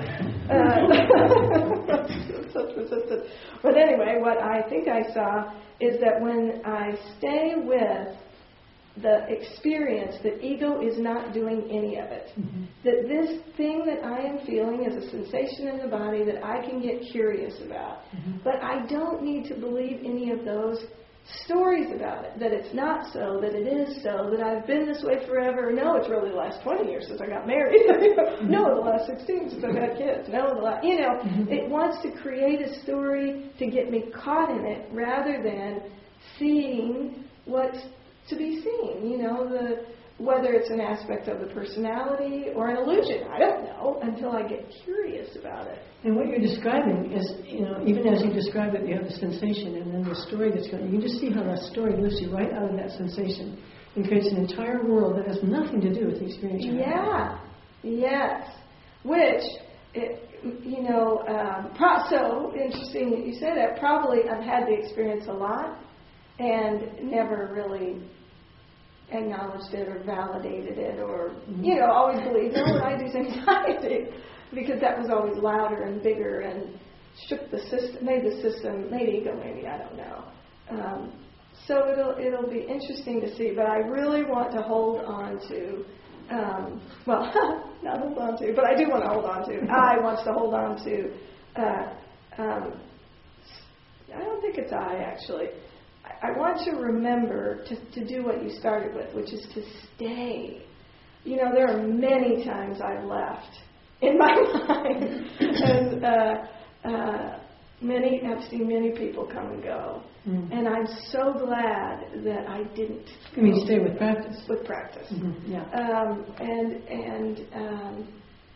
Uh, such resistance. But anyway, what I think I saw is that when I stay with the experience that ego is not doing any of it. Mm-hmm. That this thing that I am feeling is a sensation in the body that I can get curious about. Mm-hmm. But I don't need to believe any of those stories about it. That it's not so, that it is so, that I've been this way forever. No, it's really the last twenty years since I got married. No, the last sixteen since I've had kids. No, the last, you know, mm-hmm. It wants to create a story to get me caught in it rather than seeing what's to be seen, you know, the whether it's an aspect of the personality or an illusion. I don't know until I get curious about it. And what you're describing is, you know, even as you describe it, you have the sensation and then the story that's going. You can just see how that story lifts you right out of that sensation and creates an entire world that has nothing to do with the experience you're having. Yeah. Yes. Which, it, you know, um, pro- so interesting that you say that. Probably I've had the experience a lot and never really acknowledged it or validated it or, mm-hmm. you know, always believed, no, I do anxiety because that was always louder and bigger and shook the system, made the system, made ego maybe, I don't know. Um, so it'll it'll be interesting to see, but I really want to hold on to, um, well, not hold on to, but I do want to hold on to, I wants to hold on to, uh, um, I don't think it's I actually, I want to remember to, to do what you started with, which is to stay you know, there are many times I've left in my mind, and uh, uh, many I've seen many people come and go, mm. and I'm so glad that I didn't. I mean, stay with practice. With practice, mm-hmm. yeah, um, and and um,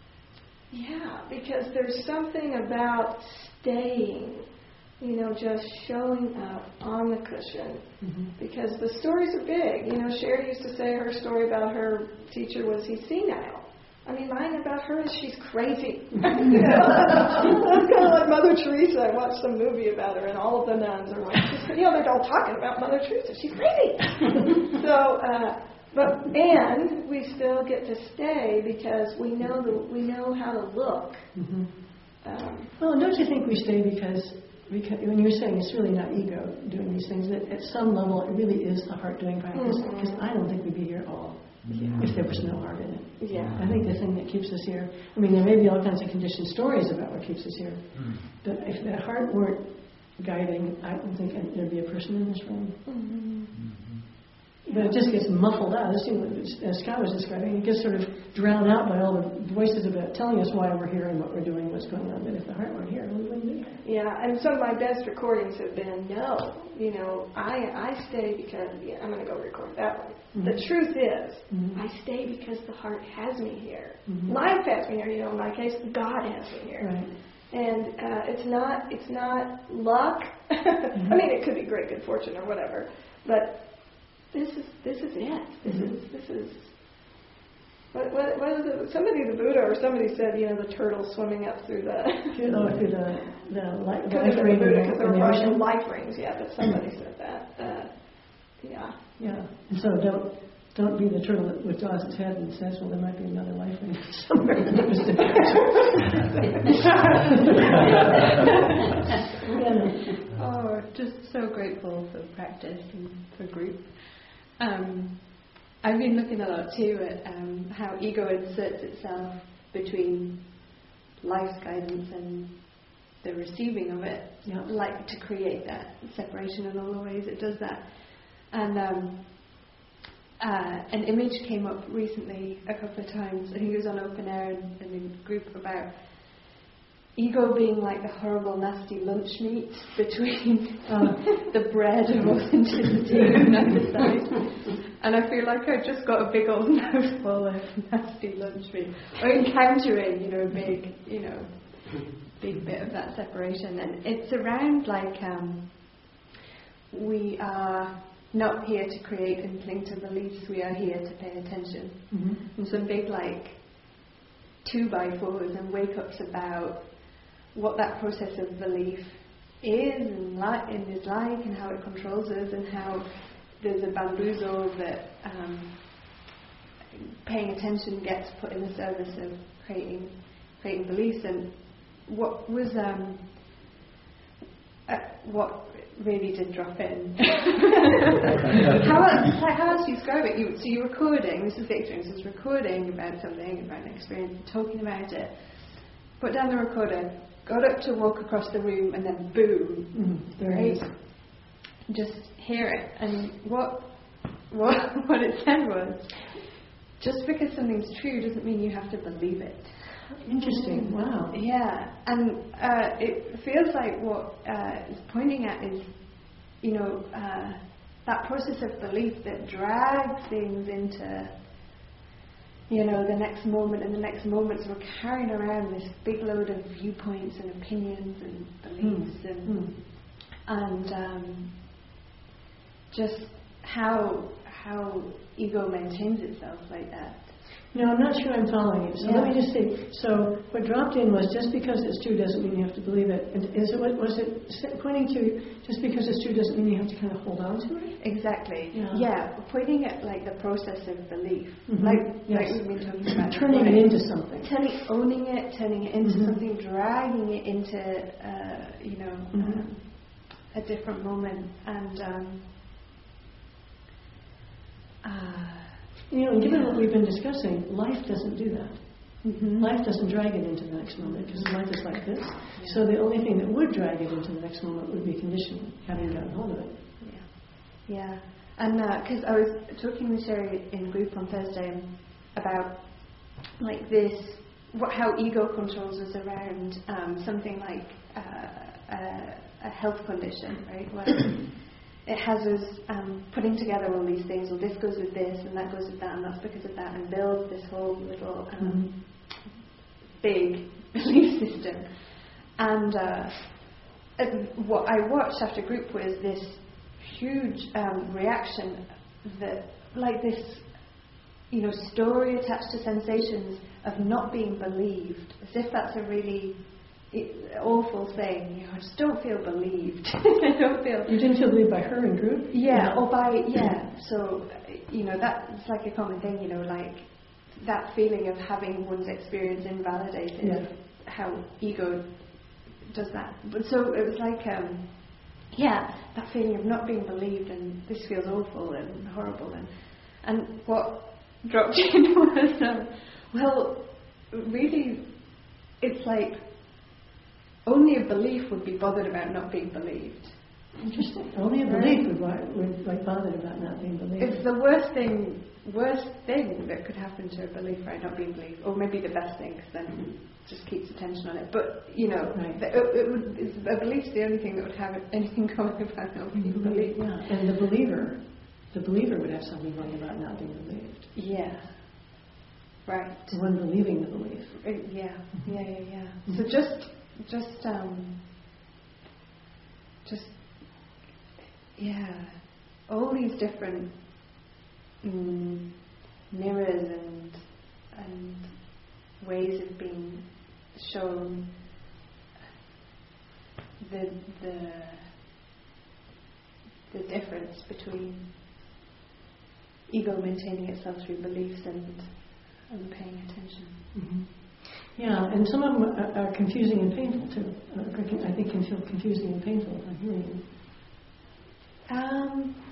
yeah, because there's something about staying. You know, just showing up on the cushion. Mm-hmm. Because the stories are big. You know, Sherry used to say her story about her teacher was he's senile. I mean, mine about her is she's crazy. You know, that's kind of like Mother Teresa. I watched some movie about her, and all of the nuns are like, you know, they're all talking about Mother Teresa. She's crazy. so, uh, but and we still get to stay because we know the, we know how to look. Mm-hmm. Um, well, don't you think we stay because? Because when you're saying it's really not ego doing these things, that at some level it really is the heart doing practice. Mm-hmm. Because I don't think we'd be here at all yeah. if there was no heart in it. Yeah. I think the thing that keeps us here, I mean, there may be all kinds of conditioned stories about what keeps us here. Mm-hmm. But if the heart weren't guiding, I don't think there'd be a person in this room. Mm-hmm. But it just gets muffled out. This thing, as Scott was describing, it gets sort of drowned out by all the voices about telling us why we're here and what we're doing, what's going on. But if the heart weren't here, we wouldn't be here. Yeah, and some of my best recordings have been, no, you know, I I stay because, yeah, I'm going to go record that one. Mm-hmm. The truth is, mm-hmm. I stay because the heart has me here. Mm-hmm. Life has me here, you know, in my case, God has me here. Right. And uh, it's not it's not luck. mm-hmm. I mean, it could be great good fortune or whatever, but This is this is it. This mm-hmm. is this is. What, what, what is it? Somebody, the Buddha, or somebody said, you know, the turtle swimming up through the. You know, through the the life, the life ring. Because there were probably life rings. Yeah, but somebody said that. Uh, yeah. Yeah. And so don't don't be the turtle that withdraws its head and says, well, there might be another life ring somewhere. Oh, just so grateful for practice and for group. Um, I've been looking a lot too at um, how ego inserts itself between life's guidance and the receiving of it, yeah. like to create that separation in all the ways it does that. And um, uh, an image came up recently a couple of times. I think it was on Open Air in, in a group about ego being like the horrible, nasty lunch meat between um, the bread of authenticity and other side. And I feel like I just got a big old mouthful of nasty lunch meat. Or encountering, you know, a big, you know, big bit of that separation. And it's around like um, we are not here to create and cling to beliefs, we are here to pay attention. Mm-hmm. And some big like two by fours and wake-ups about what that process of belief is and, li- and is like and how it controls us and how there's a bamboozle that um, paying attention gets put in the service of creating creating beliefs. And what was um, uh, what really did drop in how else like, how else do you describe it? You, so you're recording, this is the experience, is recording about something, about an experience, talking about it, put down the recorder, got up to walk across the room, and then boom, mm, there right? Just hear it. And what what what it said was, just because something's true doesn't mean you have to believe it. Interesting. Wow. Yeah, and uh, it feels like what uh, it's pointing at is, you know, uh, that process of belief that drags things into, you know, the next moment and the next moment. So we're carrying around this big load of viewpoints and opinions and beliefs mm. and mm. and um, just how how ego maintains itself like that. No, I'm not sure I'm following you. So yeah. Let me just see. So what dropped in was just because it's true doesn't mean you have to believe it. And is it what was it pointing to? Just because it's true doesn't mean you have to kind of hold on to it. Exactly. Yeah. yeah pointing at like the process of belief, mm-hmm. like yes. like we've been talking about. Turning right? it into something. Turning, owning it, turning it into mm-hmm. something, dragging it into uh, you know mm-hmm. um, a different moment, and. Um, uh, You know, given what we've been discussing, life doesn't do that. Mm-hmm. Life doesn't drag it into the next moment because life is like this. Yeah. So the only thing that would drag it into the next moment would be conditioning, having gotten hold of it. Yeah, yeah. And because uh, I was talking with Sherry in group on Thursday, and about like this, what, how ego controls us around um, something like uh, a, a health condition, right? Where it has us um, putting together all these things, well, this goes with this, and that goes with that, and that's because of that, and builds this whole little um, big belief system. And uh, what I watched after group was this huge um, reaction that, like this, you know, story attached to sensations of not being believed, as if that's a really it, awful thing. You know, I just don't feel believed. I don't feel. You didn't feel believed by her in group? Yeah, or by yeah. So you know, that's like a common thing. You know, like that feeling of having one's experience invalidated. Yeah. How ego does that. But so it was like, um, yeah, that feeling of not being believed, and this feels awful and horrible, and and what dropped in was, um, well, really, it's like only a belief would be bothered about not being believed. Interesting. Only a belief would, would like bothered about not being believed. It's the worst thing, worst thing that could happen to a belief, right? Not being believed, or maybe the best thing, because then it just keeps attention on it. But you know, right. the, it, it would, it's, a belief's the only thing that would have anything going about not being Mm-hmm. believed. Yeah. And the believer, the believer would have something going about not being believed. Yeah. Right. The one believing the belief. Uh, yeah. Yeah. Yeah. Yeah. Mm-hmm. So just, just, um, just. Yeah, all these different mm, mirrors and and ways of being shown the the the difference between ego maintaining itself through beliefs and and paying attention. Mm-hmm. Yeah, and some of them are, are confusing and painful too. Uh, I think can feel confusing and painful if I'm hearing you. Um,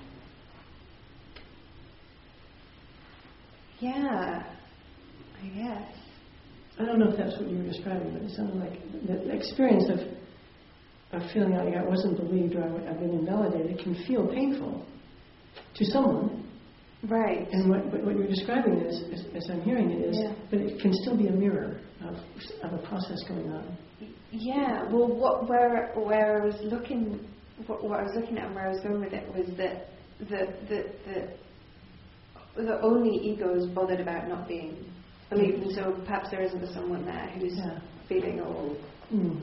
yeah, I guess. I don't know if that's what you were describing, but it sounded like the, the experience of, of feeling like I wasn't believed or I, I've been invalidated can feel painful to someone. Right. And what, what you're describing is, as, as I'm hearing it, is, yeah. but it can still be a mirror of, of a process going on. Yeah, well, what, where, where I was looking... What, what I was looking at and where I was going with it was that the the the, the only ego is bothered about not being believed, and so perhaps there isn't someone there who's yeah. feeling all mm.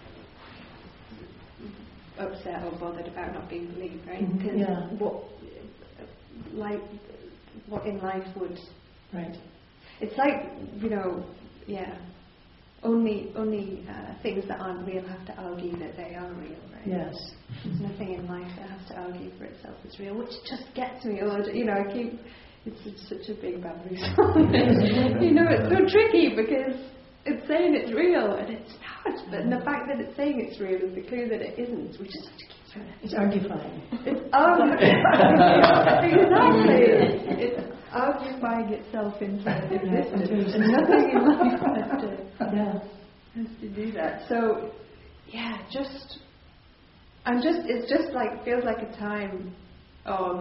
upset or bothered about not being believed, right? Because mm-hmm. yeah. what like what in life would right? It's like, you know, yeah. Only only uh, things that aren't real have to argue that they are real, right? Yes. There's nothing in life that has to argue for itself as real, which just gets me. Or, you know, I keep, it's, it's such a big bamboo song. You know, it's so tricky because it's saying it's real and it's not. But the fact that it's saying it's real is the clue that it isn't. We just have to keep trying it. It's argufying. It's argufying. Exactly. It's argufying itself into existence. And nothing in life has to, yeah, has to do that. So, yeah, just, I'm just, it's just like, feels like a time of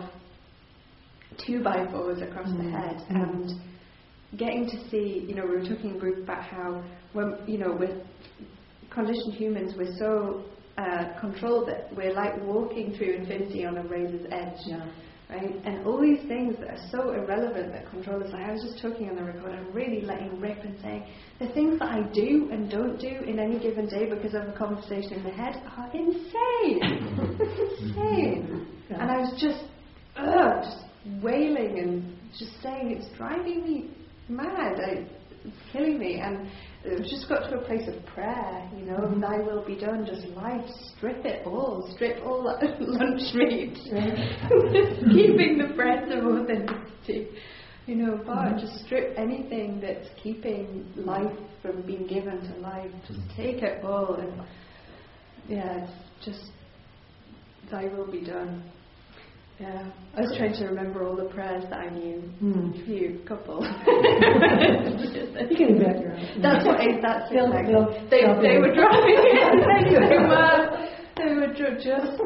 two by fours across mm. the head mm. and getting to see, you know, we were talking in group about how, when, you know, with conditioned humans, we're so uh, controlled that we're like walking through infinity on a razor's edge. Yeah. Right? And all these things that are so irrelevant that control us. Like I was just talking on the record, I'm really letting rip and saying the things that I do and don't do in any given day because of a conversation in the head are insane. insane. Yeah. And I was just, ugh, just wailing and just saying it's driving me mad. I, it's killing me. And I've just got to a place of prayer, you know, mm-hmm. thy will be done, just life, strip it all, strip all that lunch meat, right? Keeping the breath of authenticity, you know, but mm-hmm. just strip anything that's keeping life from being given to life, just take it all, and yeah, it's just, thy will be done. Yeah, I was trying to remember all the prayers that I knew. Mm. A few, couple. You can bet you're right. That's what it, that's it. Like, they they were dropping in. They were they were dro- just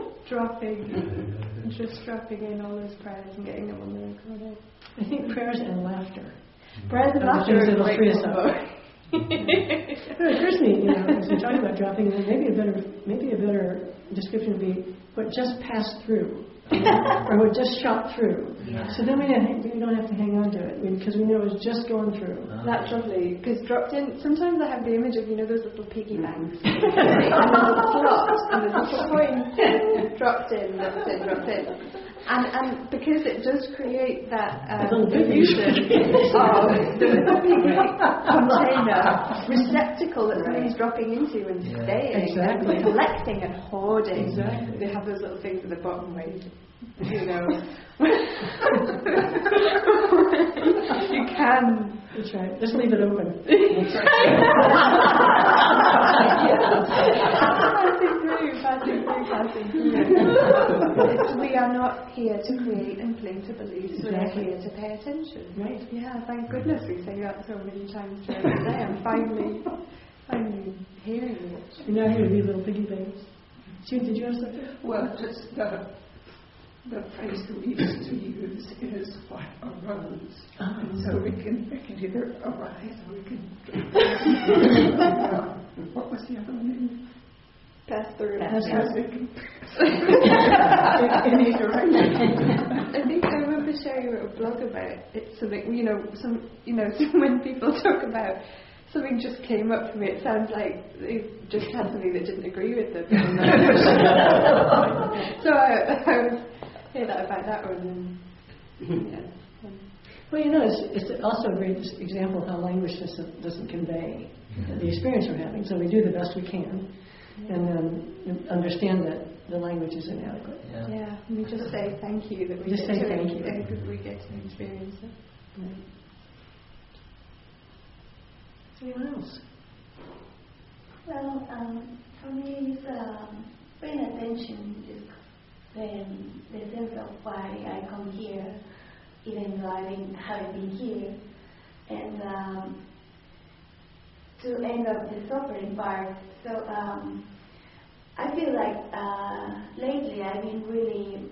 dropping, just dropping in all those prayers and getting them on the recorder. I think prayers and laughter. Prayers and Other laughter things are that'll great free us up. combo. It occurs to me, you know, as we're talking about dropping in, maybe a better, maybe a better description would be what just passed through, or what just shot through. Yeah. So then we don't, we don't have to hang on to it because we know it was just going through. Oh. That's lovely, because dropped in, sometimes I have the image of, you know, those little piggy banks. And there's a slot, and there's a little coin dropped in, dropped in, dropped in. And, and because it does create that A um, little piggy. illusion of the little piggy container, receptacle that somebody's dropping into and Yeah. staying, Exactly. and collecting and hoarding. Exactly. They have those little things at the bottom where you, you know, you can. That's right. Just leave it open. Passing through, passing through, passing through. It's- we are not here to create and cling to beliefs. We are Exactly. here to pay attention. Right. Yeah, thank goodness we say that so many times during the day. I'm finally, finally hearing it. You're not here to be little piggy banks. Jude, did you have something? Well, just the, the phrase that we used to use is what arose. Ah. And so we can, we can either arise or we can. uh, what was the other one? Pass through. Pass Yes, through. it can. in, in either direction. I think I remember Sherry wrote a blog about it. Something, you know, some, you know, when people talk about something just came up for me, it sounds like they just had something that didn't agree with them. So I, I was hear that about that one. And, yeah. Well, you know, it's, it's also a great example of how language doesn't, doesn't convey the experience we're having. So we do the best we can, and then understand that the language is inadequate. Yeah. Yeah, and we just say thank you that we Just get say to thank you. that we get to experience it. Right. Anyone else? Well, um, for me, it's um, paying attention is um, the sense of why I come here, even though I didn't, haven't been here, and um, to end up the suffering part. So um, I feel like uh, lately I've been really,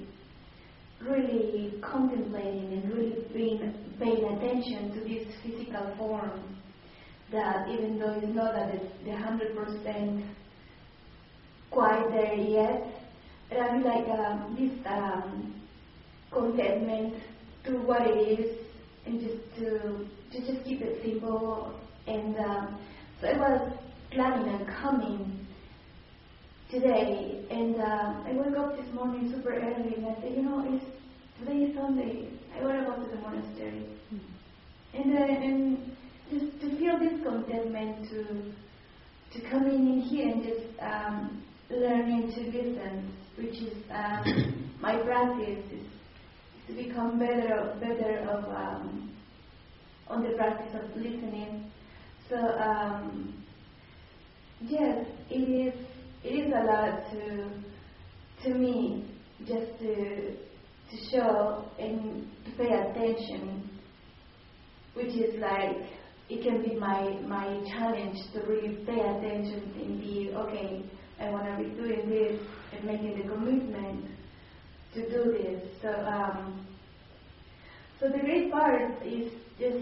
really contemplating and really being paying attention to this physical form. That even though it's not that it's the hundred percent quite there yet, but I feel like um, this um, contentment to what it is, and just to, to just keep it simple. And um, so I was planning on coming today, and um, I woke up this morning super early, and I said, you know, it's today is Sunday. I want to go to the monastery, mm-hmm. and uh, and. Just to feel this contentment to to come in here and just um, learning to listen, which is um, my practice, is, is to become better, better of um, on the practice of listening. So um, yes, it is it is a lot to to me just to to show and to pay attention, which is like. It can be my, my challenge to really pay attention and be, okay, I want to be doing this and making the commitment to do this. So, um, so the great part is just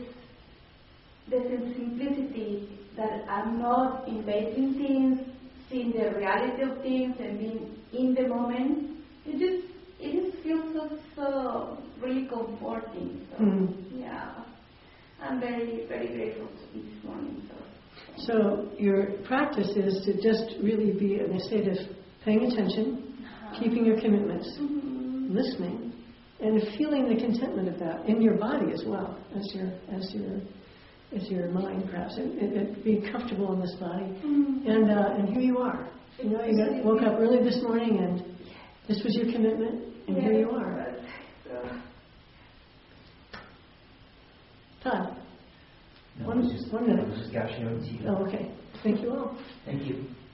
the simplicity that I'm not inventing things, seeing the reality of things and being in the moment. It just, it just feels so, so really comforting. So, mm-hmm. yeah. I'm very, very grateful to be this morning. So. so your practice is to just really be in a state of paying attention, uh-huh. keeping your commitments, mm-hmm. listening, and feeling the contentment of that in your body as well as your as your as your mind, perhaps. And, and, and be comfortable in this body. Mm-hmm. And uh, and here you are. You know, you got, woke up early this morning, and this was your commitment, and yes, here you are. So. Todd? No, one, it was just, one minute. it was just gushing over to you. Oh, okay. Thank you all. Thank you.